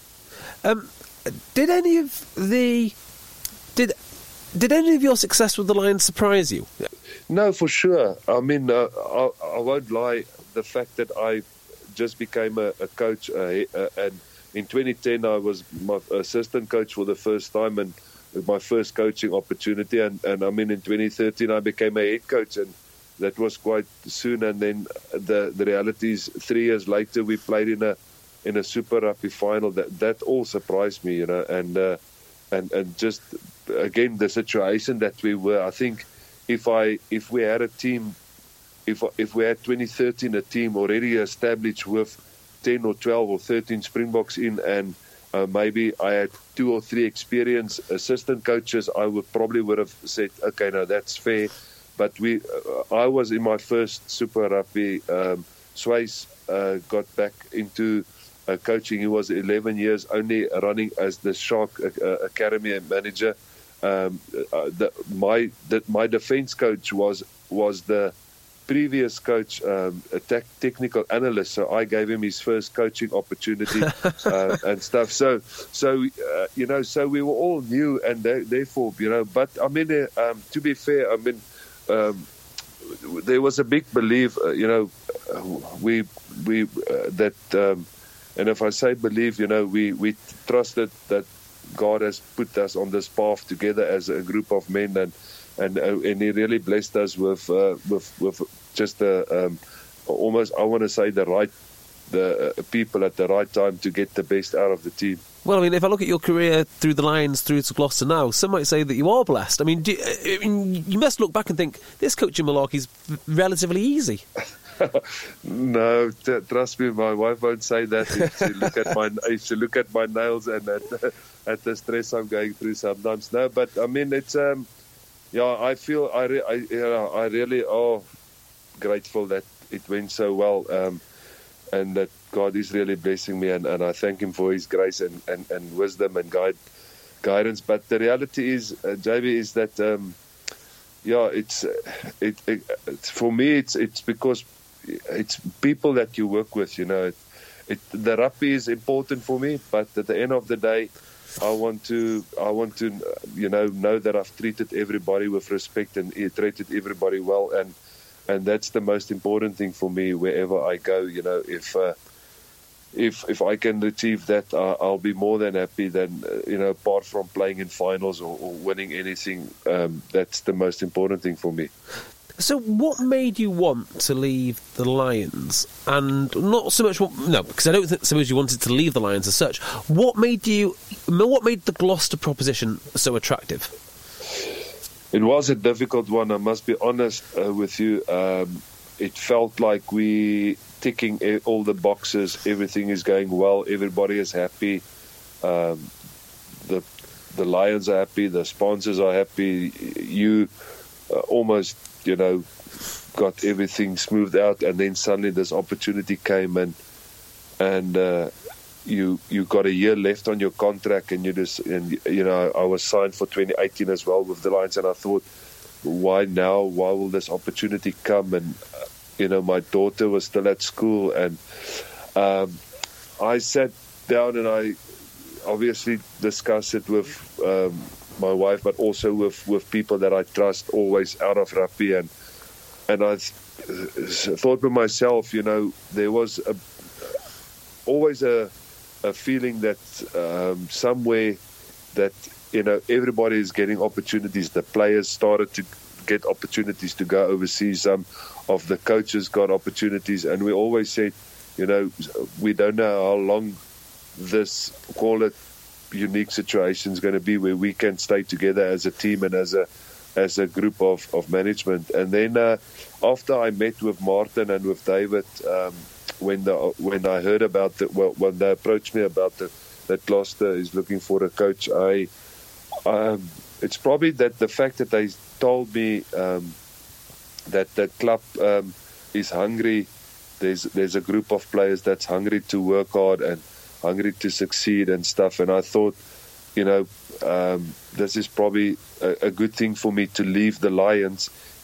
Um, did any of the did did any of your success with the Lions surprise you? No, for sure. I mean, uh, I, I won't lie. The fact that I just became a, a coach, uh, uh, and in twenty ten I was my assistant coach for the first time, and my first coaching opportunity. And, and I mean, in twenty thirteen I became a head coach, and that was quite soon. And then the the reality is, three years later we played in a in a Super Rugby final. That that all surprised me, you know, and uh, and and just again the situation that we were. I think if I if we had a team, if if we had twenty thirteen a team already established with ten or twelve or thirteen Springboks in, and uh, maybe I had two or three experienced assistant coaches, I would probably would have said, okay, no, that's fair. But we, uh, I was in my first Super Rugby. Um, Swys uh, got back into uh, coaching. He was eleven years only running as the Shark uh, Academy manager. Um, uh, the, my the, my defence coach was was the previous coach, um, a tech, technical analyst. So I gave him his first coaching opportunity uh, and stuff. So so uh, you know, so we were all new, and they, therefore, you know. But I mean, uh, um, to be fair, I mean. Um, there was a big belief, uh, you know, uh, we we uh, that, um, and if I say believe, you know, we we trusted that God has put us on this path together as a group of men, and and uh, and He really blessed us with uh, with with just a um, almost, I want to say, the right the uh, people at the right time to get the best out of the team. Well, I mean, if I look at your career through the Lions, through to Gloucester now, some might say that you are blessed. I mean, do you, I mean, you must look back and think, this coaching malarkey is relatively easy. No, t- trust me, my wife won't say that. If she look at my, if she look at my nails and at, at the stress I'm going through sometimes. No, but I mean, it's um, yeah, I feel I, re- I you know, I really are grateful that it went so well, um, and that God is really blessing me, and, and I thank Him for His grace and, and, and wisdom and guide, guidance. But the reality is, uh, J B, is that um, yeah, it's it, it it's, for me. It's it's because it's people that you work with. You know, it, it the rugby is important for me, but at the end of the day, I want to I want to you know know that I've treated everybody with respect and treated everybody well, and and that's the most important thing for me wherever I go. You know, if uh, If if I can achieve that, uh, I'll be more than happy. Than uh, you know, apart from playing in finals or, or winning anything, um, that's the most important thing for me. So, what made you want to leave the Lions? And not so much, no, because I don't think so much you wanted to leave the Lions as such. What made you? What made the Gloucester proposition so attractive? It was a difficult one. I must be honest uh, with you. Um, it felt like we. Ticking all the boxes, everything is going well, everybody is happy, um, the the Lions are happy, the sponsors are happy, you uh, almost, you know, got everything smoothed out, and then suddenly this opportunity came, and and uh, you you got a year left on your contract, and you just, and you know, I was signed for twenty eighteen as well with the Lions, and I thought, why now? Why will this opportunity come? And uh, you know, my daughter was still at school, and um, I sat down and I obviously discussed it with um, my wife, but also with, with people that I trust, always out of rugby. And and I th- thought to myself, you know, there was a, always a, a feeling that um, somewhere that, you know, everybody is getting opportunities. The players started to get opportunities to go overseas. Some um, of the coaches got opportunities, and we always said, you know, we don't know how long this, call it, unique situation is going to be where we can stay together as a team and as a as a group of, of management. And then uh, after I met with Martin and with David, um, when the when I heard about the, well, when they approached me about the, that Gloucester is looking for a coach, I um, it's probably that the fact that they told me um, that the club um, is hungry. There's there's a group of players that's hungry to work hard and hungry to succeed and stuff. And I thought, you know, um, this is probably a, a good thing for me to leave the Lions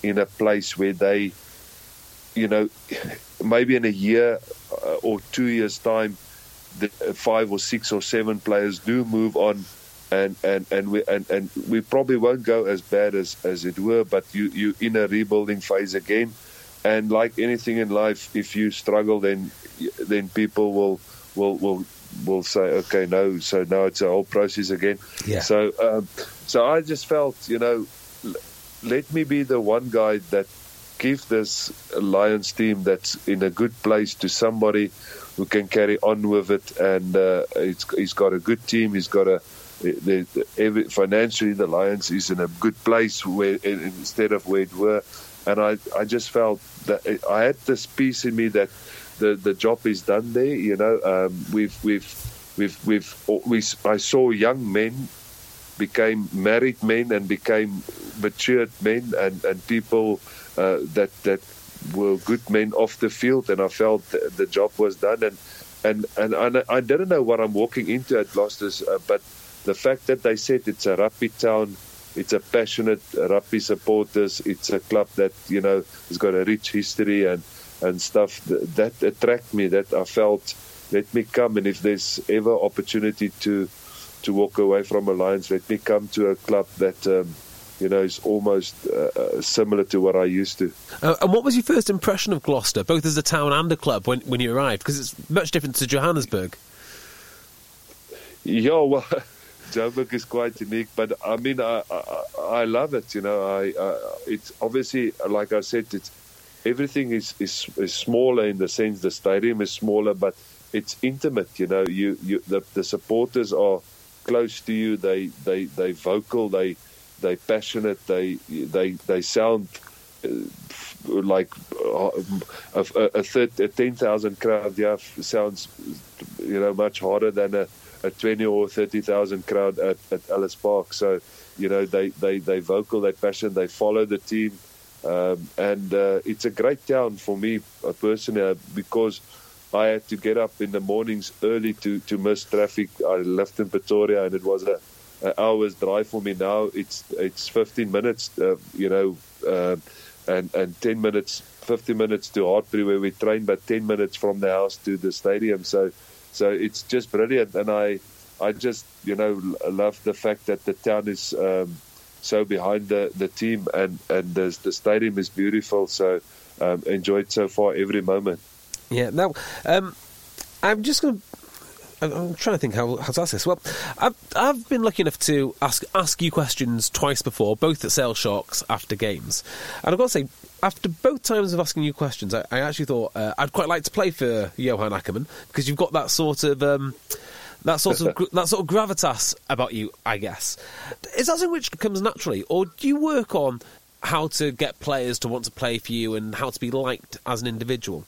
in a place where they, you know, maybe in a year uh, or two years' time, the five or six or seven players do move on, and and and we and, and we probably won't go as bad as, as it were, but you you in a rebuilding phase again, and like anything in life, if you struggle, then then people will will will will say, okay, no, so now it's a whole process again. Yeah. So um, so I just felt, you know, let me be the one guy that give this Lions team that's in a good place to somebody who can carry on with it, and uh, it's, he's got a good team. He's got a the, the, every, financially the Lions is in a good place where instead of where it were, and I I just felt that it, I had this peace in me that the, the job is done there. You know, um, we've we've we've we've we I saw young men became married men and became matured men and and people uh, that that. were good men off the field, and I felt the, the job was done, and and and I, I didn't know what I'm walking into at Gloucester's, uh, but the fact that they said it's a rugby town, it's a passionate rugby supporters, it's a club that, you know, has got a rich history and and stuff that, that attract me, that I felt, let me come, and if there's ever opportunity to to walk away from a Lions, let me come to a club that um, you know, it's almost uh, similar to what I used to. Uh, and what was your first impression of Gloucester, both as a town and a club, when, when you arrived? Because it's much different to Johannesburg. Yeah, well, Joburg is quite unique, but I mean, I I, I love it. You know, I uh, it's obviously, like I said, it's everything is, is is smaller in the sense the stadium is smaller, but it's intimate. You know, you you the, the supporters are close to you. They they they vocal. They They passionate. They they they sound uh, like uh, a, a, a ten thousand crowd. Yeah, sounds, you know, much harder than a, a twenty or thirty thousand crowd at, at Ellis Park. So, you know, they they they vocal, they passionate, they follow the team, um, and uh, it's a great town for me uh, personally uh, because I had to get up in the mornings early to to miss traffic. I lived in Pretoria, and it was a An hour's drive for me. Now it's it's fifteen minutes, uh, you know, uh, and and ten minutes, fifteen minutes to Hartbury where we train, but ten minutes from the house to the stadium. So, so it's just brilliant, and I I just, you know, love the fact that the town is um, so behind the, the team, and and the the stadium is beautiful. So um, enjoyed so far every moment. Yeah. Now, um, I'm just going to. I'm trying to think how, how to ask this. Well, I've, I've been lucky enough to ask ask you questions twice before, both at Sale Sharks after games. And I've got to say, after both times of asking you questions, I, I actually thought uh, I'd quite like to play for Johan Ackermann, because you've got that sort of um, that sort of that sort of gravitas about you, I guess. Is that something which comes naturally, or do you work on how to get players to want to play for you and how to be liked as an individual?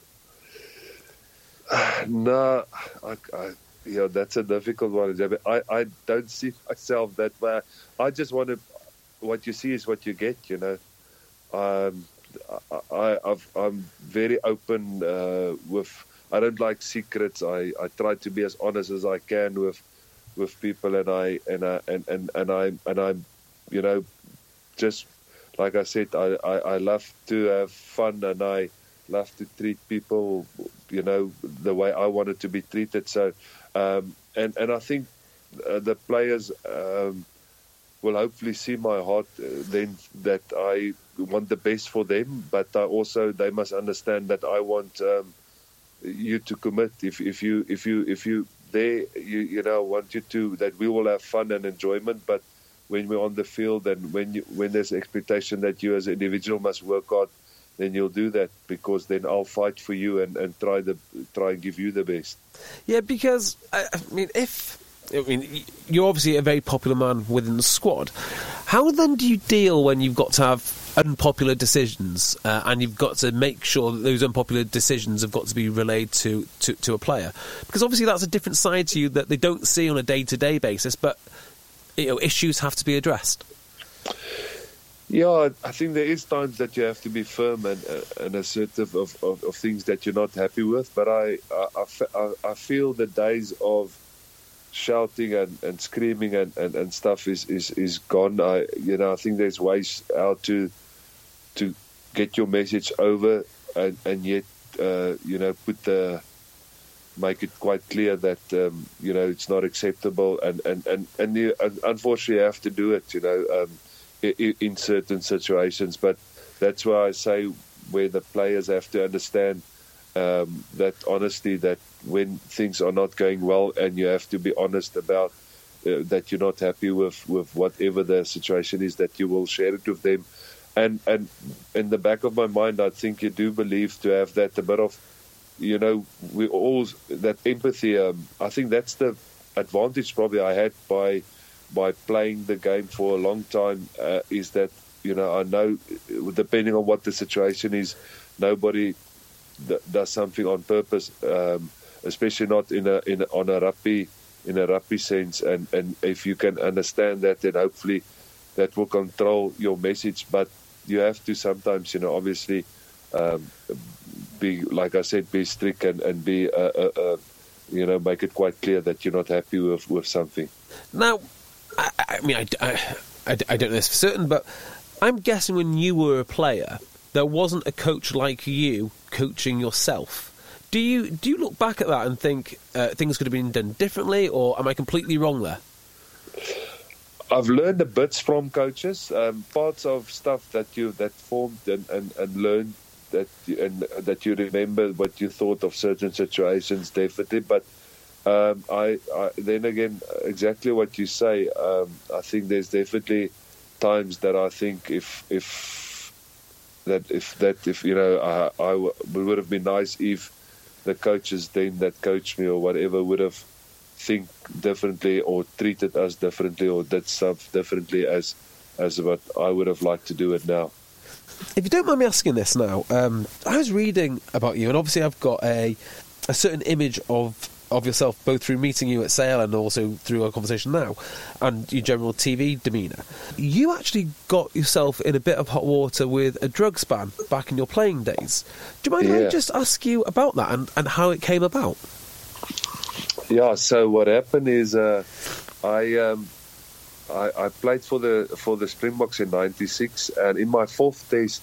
No, I, I, you know, that's a difficult one. I, I don't see myself that way. I just want to, what you see is what you get, you know. Um, I, I've, I'm very open uh, with, I don't like secrets. I, I try to be as honest as I can with with people, and I and I and, and, and I and I'm, you know, just like I said, I, I, I love to have fun, and I love to treat people, you know, the way I wanted to be treated. So, um, and and I think uh, the players um, will hopefully see my heart uh, then, that I want the best for them, but I also they must understand that I want um, you to commit. If if you if you if you there, you you know, want you to, that we will have fun and enjoyment, but when we're on the field and when you when there's expectation that you as an individual must work hard, then you'll do that, because then I'll fight for you and, and try the try and give you the best. Yeah, because I, I mean, if I mean you're obviously a very popular man within the squad, how then do you deal when you've got to have unpopular decisions uh, and you've got to make sure that those unpopular decisions have got to be relayed to, to, to a player? Because obviously that's a different side to you that they don't see on a day-to-day basis, but you know, issues have to be addressed. Yeah, I think there is times that you have to be firm and uh, and assertive of, of, of things that you're not happy with. But I I, I, I feel the days of shouting and, and screaming and, and, and stuff is, is, is gone. I you know I think there's ways how to get your message over, and, and yet uh, you know put the make it quite clear that um, you know it's not acceptable, and and and and you unfortunately have to do it, you know, um, in, in certain situations. But that's why I say where the players have to understand um, that honesty, that when things are not going well, and you have to be honest about uh, that you're not happy with with whatever the situation is, that you will share it with them. And and in the back of my mind, I think you do believe to have that a bit of, you know, we all that empathy. Um, I think that's the advantage probably I had by by playing the game for a long time. Uh, is that, you know, I know depending on what the situation is, nobody d- does something on purpose, um, especially not in a in a, on a rugby in a rugby sense. And and if you can understand that, then hopefully that will control your message. But you have to sometimes, you know, obviously. Um, be, like I said, be strict and, and be, uh, uh, uh, you know, make it quite clear that you're not happy with, with something. Now, I, I mean, I, I, I don't know this for certain, but I'm guessing when you were a player, there wasn't a coach like you coaching yourself. Do you do you look back at that and think uh, things could have been done differently, or am I completely wrong there? I've learned a bit from coaches, um, parts of stuff that you that formed and, and, and learned that you, and that you remember what you thought of certain situations, definitely. But um, I, I then again, exactly what you say. Um, I think there's definitely times that I think if if that if that if you know I, I w- it would have been nice if the coaches then that coached me or whatever would have think differently or treated us differently or did stuff differently as as what I would have liked to do it now. If you don't mind me asking this now, um, I was reading about you, and obviously I've got a a certain image of of yourself, both through meeting you at Sale and also through our conversation now, and your general T V demeanour. You actually got yourself in a bit of hot water with a drugs ban back in your playing days. Do you mind yeah. if I just ask you about that and, and how it came about? Yeah, so what happened is uh, I, um, I I played for the for the Springboks in ninety-six, and in my fourth test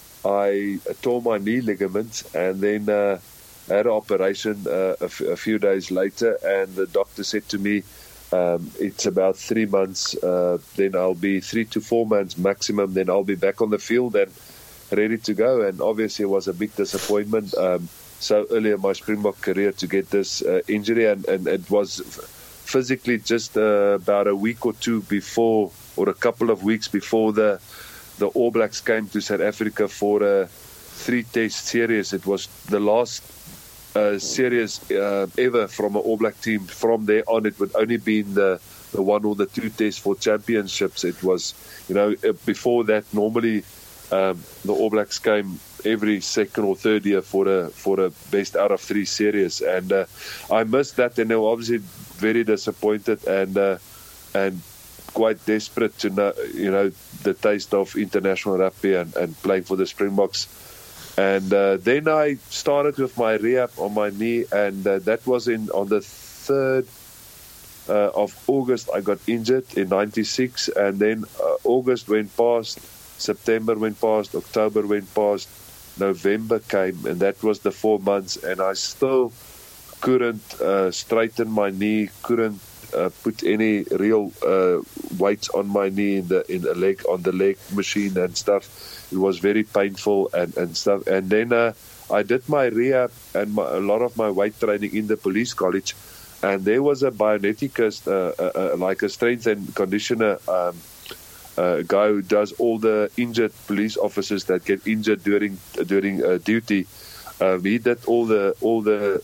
I tore my knee ligament, and then uh, had an operation uh, a, f- a few days later, and the doctor said to me, um, it's about three months, uh, then I'll be three to four months maximum, then I'll be back on the field and ready to go. And obviously it was a big disappointment. Um, so early in my Springbok career to get this uh, injury, and, and it was physically just uh, about a week or two before, or a couple of weeks before the the All Blacks came to South Africa for a three-test series. It was the last uh, series uh, ever from an All Black team. From there on, it would only be in the, the one or the two tests for championships. It was, you know, before that, normally um, the All Blacks came every second or third year for a for a best out of three series, and uh, I missed that, and they were obviously very disappointed and uh, and quite desperate to know, you know, the taste of international rugby and, and playing for the Springboks. And uh, then I started with my rehab on my knee, and uh, that was in on the third uh, of August. I got injured in ninety-six, and then uh, August went past, September went past, October went past, November came, and that was the four months, and I still couldn't uh, straighten my knee, couldn't uh, put any real uh, weights on my knee in the in the leg on the leg machine and stuff. It was very painful and, and stuff. And then uh, I did my rehab and my, a lot of my weight training in the police college, and there was a bioneticist, uh, uh, uh, like a strength and conditioner um, uh, guy who does all the injured police officers that get injured during during uh, duty. Um, he did all the all the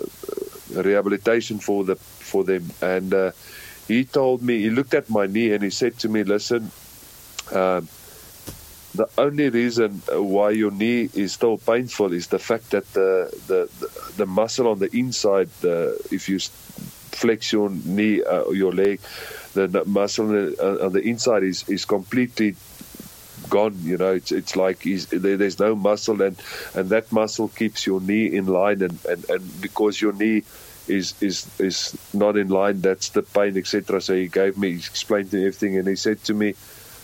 uh, rehabilitation for the for them, and uh, he told me, he looked at my knee and he said to me, "Listen, um, the only reason why your knee is still painful is the fact that the the, the, the muscle on the inside, uh, if you flex your knee uh, or your leg, the, the muscle on the, on the inside is is completely gone. You know, it's it's like he's, there, there's no muscle, and, and that muscle keeps your knee in line, and, and, and because your knee is is is not in line, that's the pain, et cetera" So he gave me, he explained to me everything, and he said to me,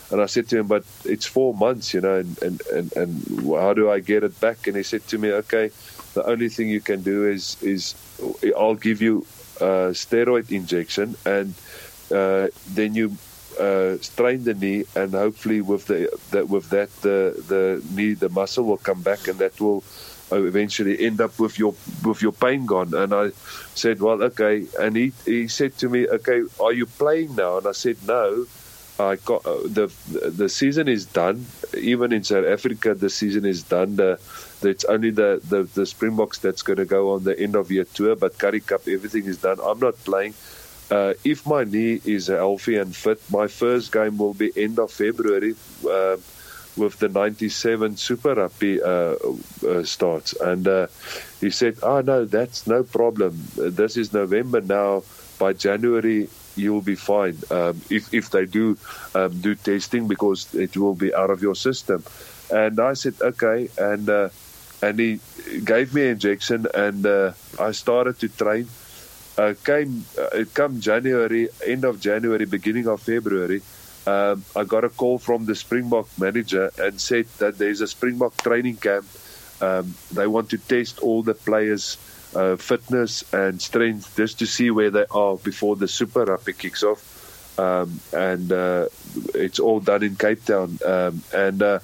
And I said to him, but it's four months, you know, and, and, and, and how do I get it back? And he said to me, okay, the only thing you can do is, is I'll give you a steroid injection, and uh, then you uh, strain the knee, and hopefully with the, that with that the the knee, the muscle will come back, and that will eventually end up with your with your pain gone. And I said, well, okay. And he he said to me, okay, are you playing now? And I said, no. I got uh, the the season is done. Even in South Africa, the season is done. The, the it's only the, the, the Springboks that's going to go on the end of year tour. But Currie Cup, everything is done. I'm not playing. Uh, if my knee is healthy and fit, my first game will be end of February uh, with the ninety-seven Super Rugby uh, uh, starts. And uh, he said, "Oh no, that's no problem. This is November now. By January, you'll be fine um, if if they do um, do testing, because it will be out of your system." And I said, okay, and uh, and he gave me an injection, and uh, I started to train. Uh, came uh, it come January, end of January, beginning of February, um, I got a call from the Springbok manager and said that there's a Springbok training camp. Um, they want to test all the players' Uh, fitness and strength, just to see where they are before the Super Rugby kicks off. Um, and uh, it's all done in Cape Town. Um, and uh,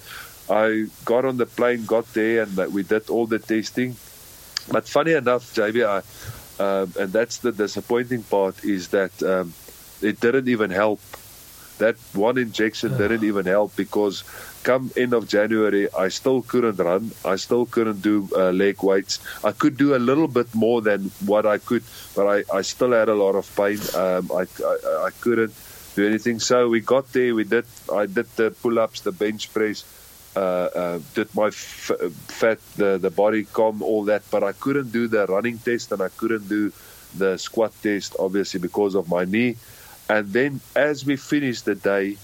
I got on the plane, got there, and uh, we did all the testing. But funny enough, J B, I, um, and that's the disappointing part, is that um, it didn't even help. That one injection yeah. didn't even help, because come end of January, I still couldn't run. I still couldn't do uh, leg weights. I could do a little bit more than what I could, but I, I still had a lot of pain. Um, I, I I couldn't do anything. So we got there. We did. I did the pull-ups, the bench press, uh, uh, did my f- fat, the the body comp, all that. But I couldn't do the running test, and I couldn't do the squat test, obviously because of my knee. And then as we finished the day,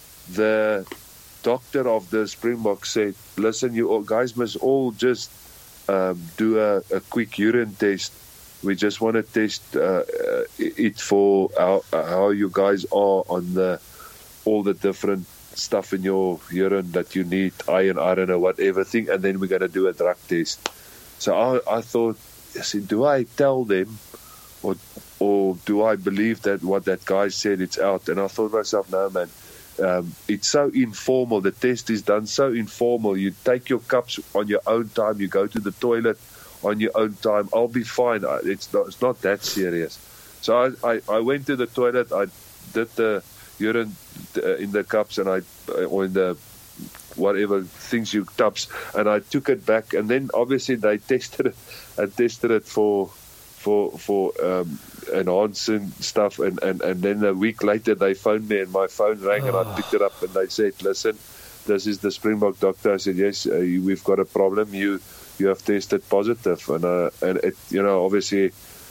the doctor of the Springbok said, listen, you all guys must all just um, do a, a quick urine test. We just want to test uh, it for how, how you guys are on the all the different stuff in your urine that you need, iron, I don't know, whatever thing, and then we're going to do a drug test. So I, I thought, I said, do I tell them, or or do I believe that what that guy said, it's out? And I thought to myself, no, man, um, it's so informal. The test is done so informal. You take your cups on your own time. You go to the toilet on your own time. I'll be fine. It's not, it's not that serious. So I, I, I went to the toilet. I did the urine in the cups, and I or in the whatever things you tubs, and I took it back. And then obviously they tested it and tested it for for for um, enhancing stuff, and, and, and then a week later they phoned me, and my phone rang, oh. and I picked it up, and they said, listen, this is the Springbok doctor. I said, yes, uh, we've got a problem. You you have tested positive. And uh, and it, you know, obviously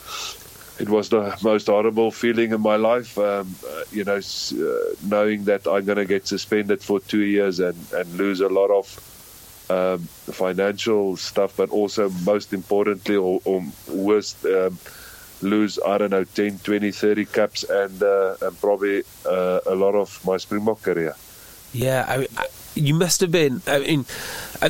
it was the most horrible feeling in my life, um, uh, you know, uh, knowing that I'm going to get suspended for two years and, and lose a lot of Um, financial stuff, but also most importantly, or, or worst, um, lose, I don't know, ten, twenty, thirty caps, and uh, and probably uh, a lot of my Springbok career. Yeah, I mean, you must have been, I mean, I,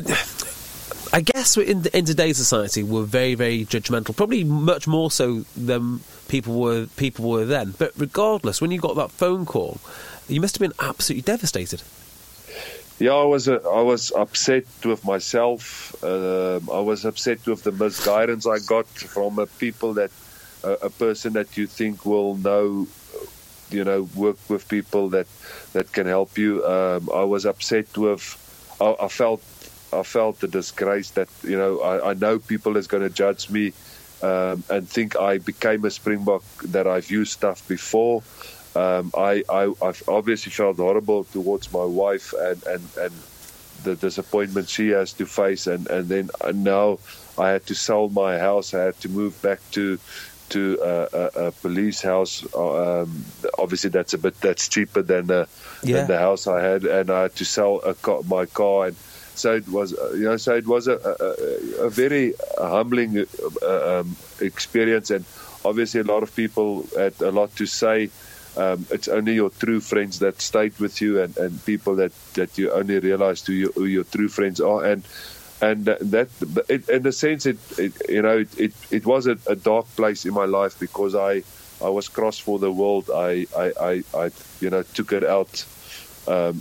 I guess in, in today's society we're very, very judgmental, probably much more so than people were people were then. But regardless, when you got that phone call, you must have been absolutely devastated. Yeah, I was uh, I was upset with myself. Um, I was upset with the misguidance I got from a people that uh, a person that you think will know, you know, work with people that that can help you. Um, I was upset with. I, I felt I felt the disgrace that, you know, I, I know people is going to judge me um, and think I became a Springbok, that I've used stuff before. Um, I, I I've obviously felt horrible towards my wife, and, and, and the disappointment she has to face, and, and then now I had to sell my house. I had to move back to to a, a, a police house. Um, obviously, that's a bit that's cheaper than the, yeah. than the house I had, and I had to sell a car, my car, and so it was you know so it was a a, a very humbling uh, um, experience, and obviously a lot of people had a lot to say. um, it's only your true friends that stayed with you, and, and people that, that you only realized who, you, who your true friends are. And and that, it, in a sense, it, it you know, it, it, it was a, a dark place in my life, because I, I was cross for the world. I, I, I, I you know, took it out. Um,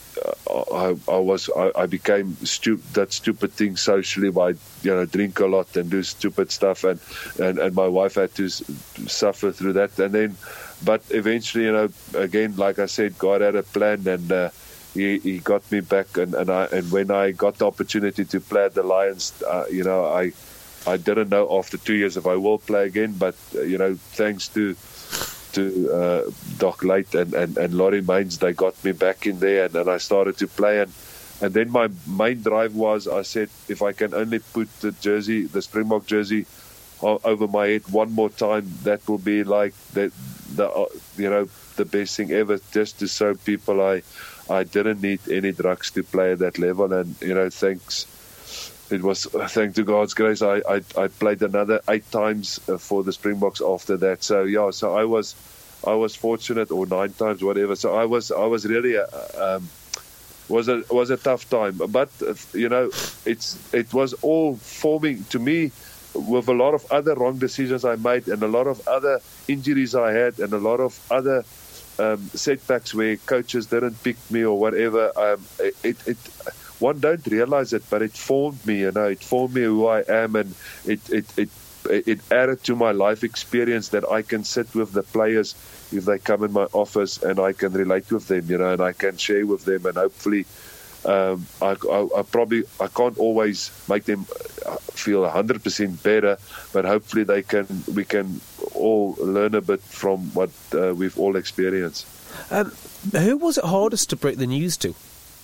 I, I was I, I became stu- that stupid thing socially by, you know, drink a lot and do stupid stuff, and, and, and my wife had to s- suffer through that. And then, but eventually, you know, again, like I said, God had a plan, and uh, he he got me back. And, and I and when I got the opportunity to play at the Lions, uh, you know, I I didn't know after two years if I will play again, but uh, you know, thanks to to uh, Doc Late and, and, and Laurie Mains, they got me back in there, and, and I started to play. And, and then my main drive was, I said, if I can only put the jersey, the Springbok jersey, o- over my head one more time, that will be like the, the uh, you know, the best thing ever, just to show people I I didn't need any drugs to play at that level. And, you know, thanks. It was, thanks to God's grace, I, I, I played another eight times for the Springboks after that. So yeah, so I was I was fortunate, or nine times, whatever. So I was I was really a, um, was a was a tough time. But you know, it's it was all forming to me with a lot of other wrong decisions I made, and a lot of other injuries I had, and a lot of other um, setbacks where coaches didn't pick me or whatever. Um, it. it, it One don't realize it, but it formed me, you know, it formed me who I am, and it, it, it, it added to my life experience that I can sit with the players if they come in my office, and I can relate with them, you know, and I can share with them, and hopefully um, I, I, I probably, I can't always make them feel one hundred percent better, but hopefully they can, we can all learn a bit from what uh, we've all experienced. Um, who was it hardest to break the news to?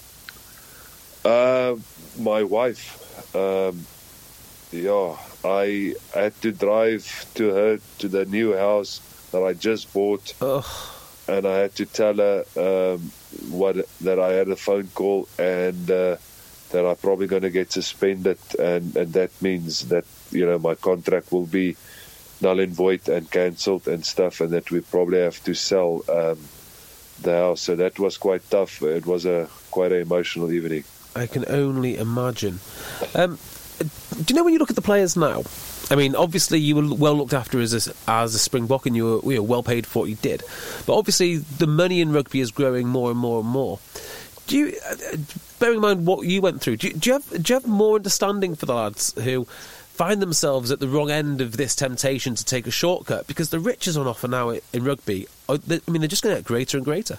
Uh, my wife. Um, yeah, I had to drive to her to the new house that I just bought, Ugh. and I had to tell her um, what that I had a phone call, and uh, that I'm probably going to get suspended, and, and that means that, you know, my contract will be null and void and cancelled and stuff, and that we probably have to sell um, the house. So that was quite tough. It was a quite an emotional evening. I can only imagine. Um, do you know, when you look at the players now, I mean, obviously you were well looked after as a, as a Springbok, and you were, you were well paid for what you did. But obviously the money in rugby is growing more and more and more. Do you, uh, bearing in mind what you went through, do you, do you have do you have more understanding for the lads who find themselves at the wrong end of this temptation to take a shortcut? Because the riches on offer now in rugby, are, I mean, they're just going to get greater and greater.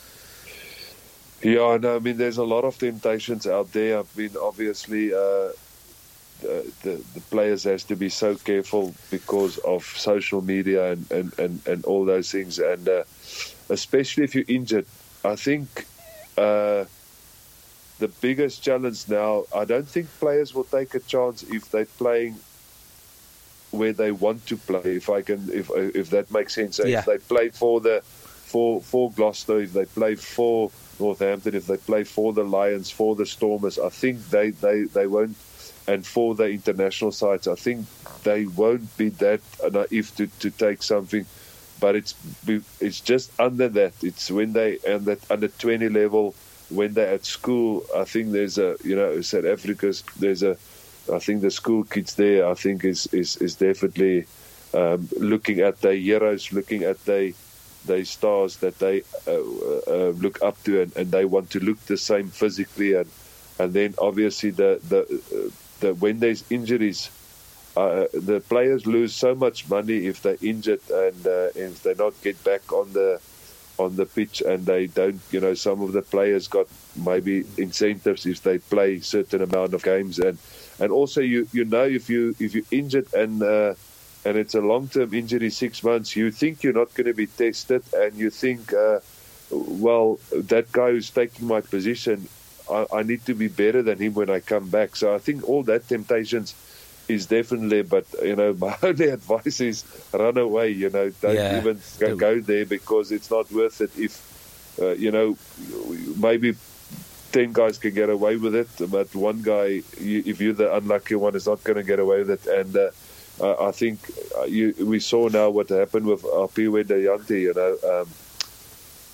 Yeah, no, I mean, there's a lot of temptations out there. I mean, obviously, uh, the, the the players has to be so careful because of social media and, and, and, and all those things. And uh, especially if you're injured, I think uh, the biggest challenge now, I don't think players will take a chance if they're playing where they want to play, if I can, if if that makes sense. Yeah. If they play for the for for Gloucester, if they play for Northampton, if they play for the Lions, for the Stormers, I think they, they, they won't, and for the international sides, I think they won't be that naive to, to take something, but it's it's just under that. It's when they, and that under twenty level, when they're at school, I think there's a, you know, South Africa's, there's a, I think the school kids there, I think is, is, is definitely um, looking at their heroes, looking at their, they stars that they uh, uh, look up to, and, and they want to look the same physically, and and then obviously the the, uh, the when there's injuries, uh, the players lose so much money if they're injured, and uh, if they not get back on the on the pitch, and they don't, you know, some of the players got maybe incentives if they play certain amount of games, and and also you you know if you if you're injured and uh, and it's a long-term injury, six months, you think you're not going to be tested, and you think, uh, well, that guy who's taking my position, I, I need to be better than him when I come back. So I think all that temptations is definitely, but, you know, my only advice is run away, you know, don't Yeah. even go, go there, because it's not worth it. If, uh, you know, maybe ten guys can get away with it, but one guy, you, if you're the unlucky one, is not going to get away with it. And uh, Uh, I think uh, you, we saw now what happened with Apiwe Dayanti, you know, um,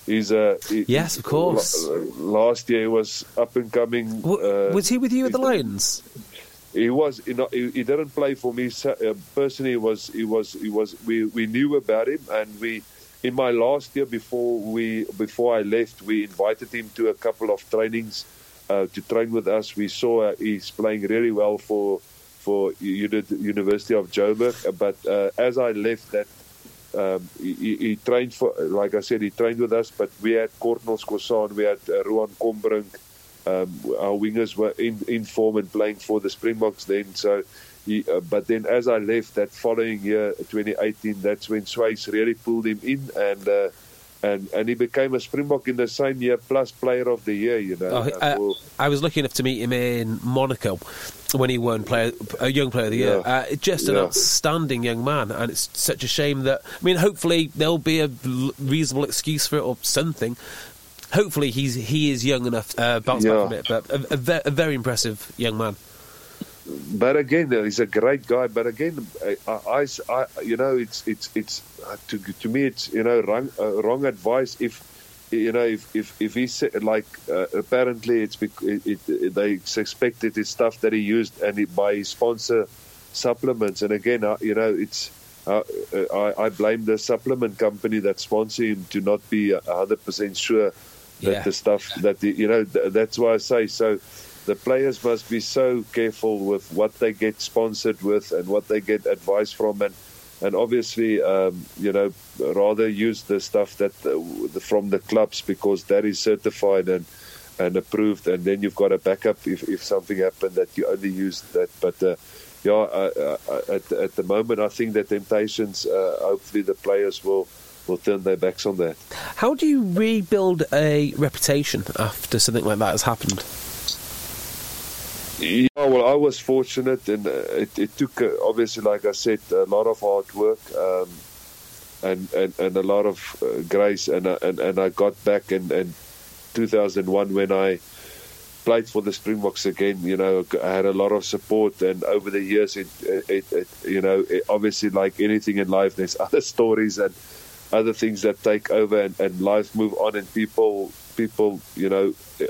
He's a he, yes, of course. Last year he was up and coming. W- uh, was he with you at the Lions? He was. You know, he, he didn't play for me uh, personally. He was. He was. He was. We we knew about him, and we. In my last year before we before I left, we invited him to a couple of trainings uh, to train with us. We saw uh, he's playing really well for for University of Joburg. But uh, as I left, that. Um, he, he trained for, like I said, he trained with us. But we had Cornel Skosan, we had uh, Roan Kombrink. Um, our wingers were in, in form and playing for the Springboks then. So, he, uh, but then as I left that following year, twenty eighteen, that's when Swys really pulled him in, and uh, and and he became a Springbok in the same year, plus Player of the Year. You know, oh, uh, for, I was lucky enough to meet him in Monaco when he won player, a Young Player of the Year. Yeah. Uh, just an yeah. outstanding young man, and it's such a shame that. I mean, hopefully there'll be a reasonable excuse for it or something. Hopefully he's he is young enough to uh, bounce yeah. back from it, but a, a, ve- a very impressive young man. But again, he's a great guy. But again, I, I, I you know, it's it's it's uh, to to me, it's you know wrong, uh, wrong advice. If you know, if if if he said like uh, apparently it's bec- it, it, they suspected his stuff that he used and it, by his sponsor supplements. And again, uh, you know, it's. Uh, I, I blame the supplement company that sponsor him to not be a hundred percent sure that yeah. the stuff that the, you know th- that's why I say so. The players must be so careful with what they get sponsored with and what they get advice from, and and obviously um, you know rather use the stuff that uh, the, from the clubs, because that is certified and and approved, and then you've got a backup if if something happened that you only use that, but. Uh, Yeah, uh, uh, at, at the moment, I think that Temptations, uh, hopefully the players will, will turn their backs on that. How do you rebuild a reputation after something like that has happened? Yeah, well, I was fortunate, and uh, it, it took, uh, obviously, like I said, a lot of hard work um, and, and, and a lot of uh, grace, and, uh, and and I got back in, in two thousand one when I played for the Springboks again. You know, I had a lot of support, and over the years, it, it, it you know, it, obviously, like anything in life, there's other stories and other things that take over, and, and life move on, and people, people, you know,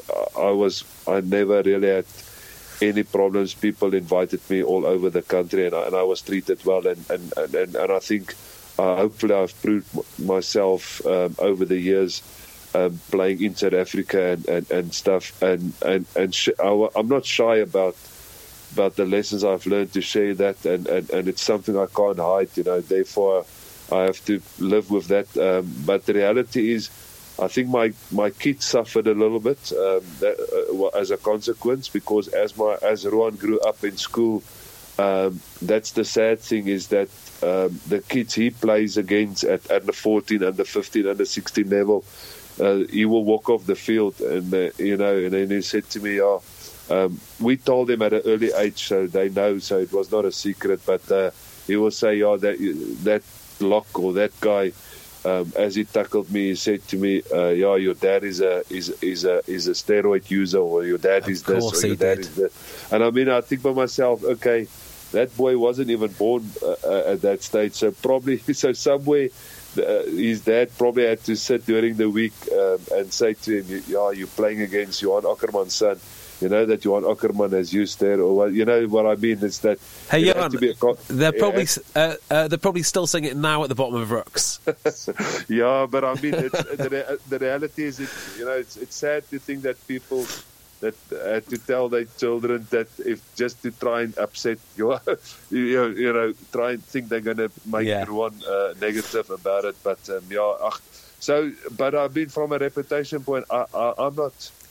I was, I never really had any problems. People invited me all over the country, and I, and I was treated well, and and and, and I think, uh, hopefully, I've proved myself um, over the years. Um, playing in South Africa and, and, and stuff, and and and sh- I, I'm not shy about about the lessons I've learned to share that, and, and, and it's something I can't hide. You know, therefore I have to live with that. Um, but the reality is, I think my, my kids suffered a little bit um, that, uh, as a consequence, because as my as Roan grew up in school, um, that's the sad thing, is that um, the kids he plays against at under fourteen, under fifteen, under sixteen level. Uh, he will walk off the field, and uh, you know, and then he said to me, "Oh, um, we told him at an early age, so they know, so it was not a secret." But uh, he will say, "Oh, that that block or that guy," um, as he tackled me, he said to me, uh, "Yeah, your dad is a is is a is a steroid user, or your dad of is this, or your dad did. is that." And I mean, I think by myself, okay, that boy wasn't even born uh, at that stage, so probably so somewhere. Uh, his dad probably had to sit during the week um, and say to him, "Yeah, you're playing against Johan Ackerman's son. You know that Johan Ackerman has used there, or what, you know what I mean? It's that." Hey, Johan, co- they're probably yeah. uh, uh, they're probably still singing it now at the bottom of Rooks. Yeah, but I mean, it's, the, the reality is, it, you know, it's it's sad to think that people that had to tell their children that if just to try and upset you, you, know, you know, try and think they're going to make yeah. everyone uh, negative about it. But um, yeah, ach, so but I mean, from a reputation point, I, I, I'm not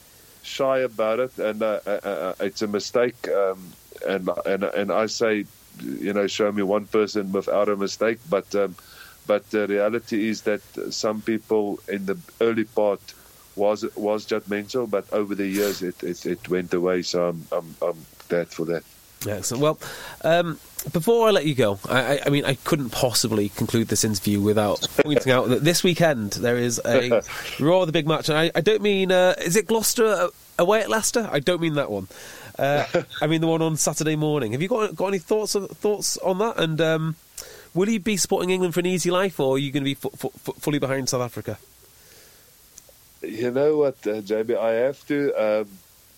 shy about it, and uh, uh, uh, it's a mistake. Um, and and and I say, you know, show me one person without a mistake. But um, but the reality is that some people in the early part. Was was judgmental, but over the years it, it, it went away. So I'm I'm, I'm glad for that. Excellent. Well, um, before I let you go, I, I mean I couldn't possibly conclude this interview without pointing out that this weekend there is a rather big match, and I, I don't mean uh, is it Gloucester away at Leicester? I don't mean that one. Uh, I mean the one on Saturday morning. Have you got got any thoughts thoughts on that? And um, will you be supporting England for an easy life, or are you going to be f- f- fully behind South Africa? You know what, uh, J B, I have to, um,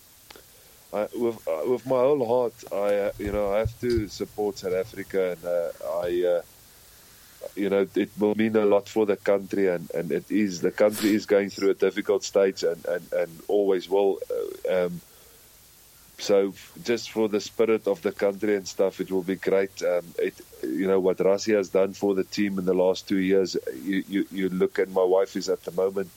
I, with uh, with my whole heart, I uh, you know I have to support South Africa, and uh, I, uh, you know, it will mean a lot for the country, and, and it is the country is going through a difficult stage, and, and, and always will. Uh, um, so just for the spirit of the country and stuff, it will be great. Um, it, you know what Rassie has done for the team in the last two years. You you, you look at my wife is at the moment.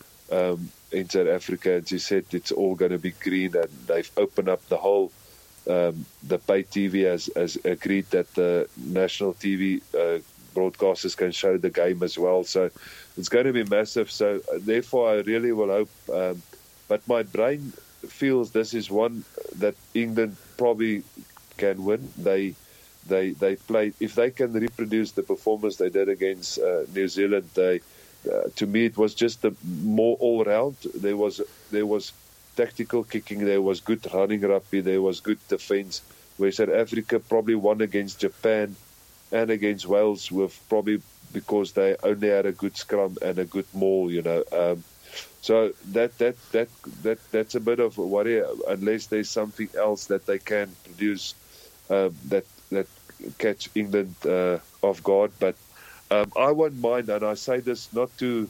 Um, in South Africa, and she said it's all going to be green, and they've opened up the whole um, the pay T V has, has agreed that the national T V uh, broadcasters can show the game as well, so it's going to be massive. So uh, therefore I really will hope, um, but my brain feels this is one that England probably can win. They they they played, if they can reproduce the performance they did against uh, New Zealand, they Uh, to me, it was just a more all-round. There was there was tactical kicking, there was good running rugby, there was good defence. Where South Africa probably won against Japan and against Wales, with probably because they only had a good scrum and a good maul, you know. Um, so that that that that that's a bit of a worry, unless there's something else that they can produce um, that that catch England uh, off guard, but. Um, I won't mind, and I say this not to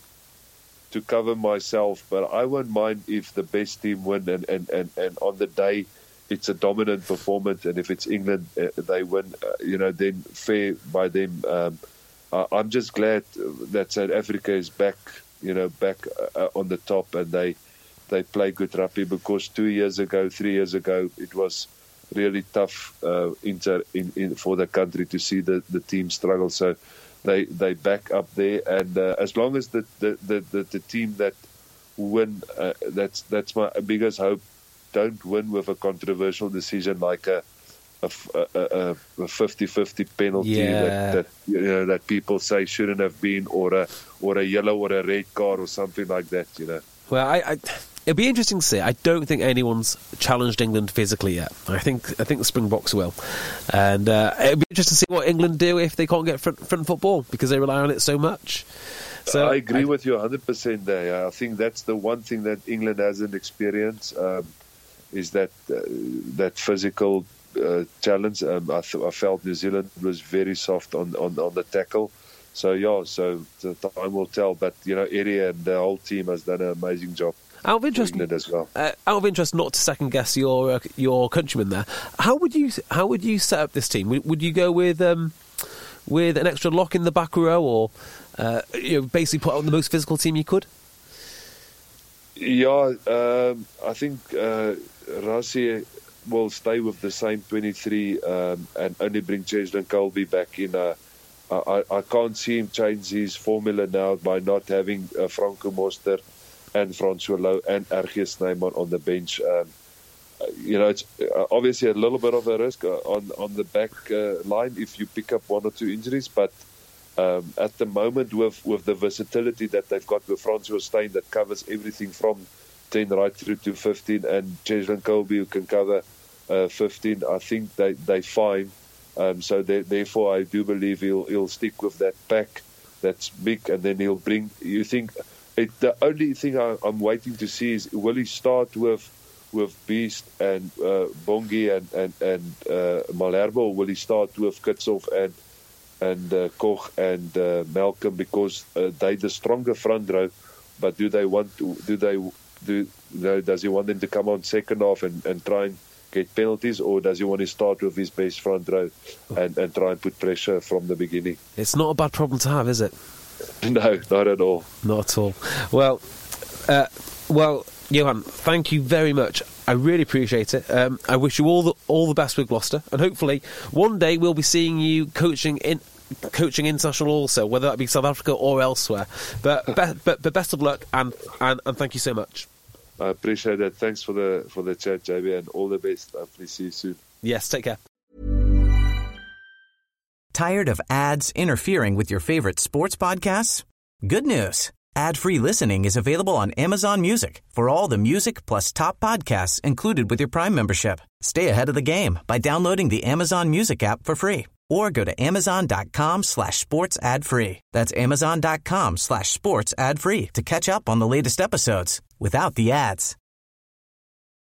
to cover myself, but I won't mind if the best team win, and, and, and, and on the day it's a dominant performance, and if it's England, uh, they win, uh, you know, then fair by them. Um, I, I'm just glad that South Africa is back, you know, back uh, on the top, and they they play good rugby, because two years ago, three years ago, it was really tough uh, inter, in, in, for the country to see the, the team struggle. So They they back up there, and uh, as long as the the, the, the, the team that win, uh, that's that's my biggest hope, don't win with a controversial decision like a a, a, a fifty-fifty penalty yeah. that, that you know that people say shouldn't have been, or a or a yellow or a red card or something like that. You know. Well, I. I... It'll be interesting to see. I don't think anyone's challenged England physically yet. I think I think the Springboks will, and uh, it'll be interesting to see what England do if they can't get front, front football, because they rely on it so much. So I agree I, with you one hundred percent there. I think that's the one thing that England hasn't experienced, um, is that uh, that physical uh, challenge. Um, I, th- I felt New Zealand was very soft on, on, on the tackle. So yeah, so the time will tell. But you know, Eddie and the whole team has done an amazing job. Out of interest, as well. uh, out of interest, not to second guess your uh, your countrymen there. How would you how would you set up this team? Would, would you go with um, with an extra lock in the back row, or uh, you know, basically put out the most physical team you could? Yeah, um, I think uh, Rassie will stay with the same twenty-three um, and only bring Cheslin Colby back in. Uh, I, I can't see him change his formula now by not having uh, Franco Moster and Francois Louw and R G Snyman on the bench. Um, you know, it's obviously a little bit of a risk on, on the back uh, line if you pick up one or two injuries, but um, at the moment with, with the versatility that they've got with Francois Steyn that covers everything from ten right through to fifteen, and Cheslin Colby who can cover uh, fifteen, I think they, they're fine. Um, so they, therefore I do believe he'll, he'll stick with that pack that's big, and then he'll bring, you think... It, the only thing I, I'm waiting to see is, will he start with with Beast and uh, Bongi and and and uh, Malherbe, or will he start with Kitshoff and and uh, Koch and uh, Malcolm, because uh, they the stronger front row, but do they want to, do they do they, does he want them to come on second half and, and try and get penalties, or does he want to start with his best front row and, and try and put pressure from the beginning? It's not a bad problem to have, is it? No, not at all. Not at all. Well, uh, well, Johan, thank you very much. I really appreciate it. Um, I wish you all the all the best with Gloucester, and hopefully one day we'll be seeing you coaching in coaching international also, whether that be South Africa or elsewhere. But be, but, but best of luck, and, and, and thank you so much. I appreciate that. Thanks for the for the chat, J B, and all the best. Hopefully see you soon. Yes, take care. Tired of ads interfering with your favorite sports podcasts? Good news. Ad-free listening is available on Amazon Music for all the music plus top podcasts included with your Prime membership. Stay ahead of the game by downloading the Amazon Music app for free or go to amazon.com slash sports ad free. That's amazon.com slash sports ad free to catch up on the latest episodes without the ads.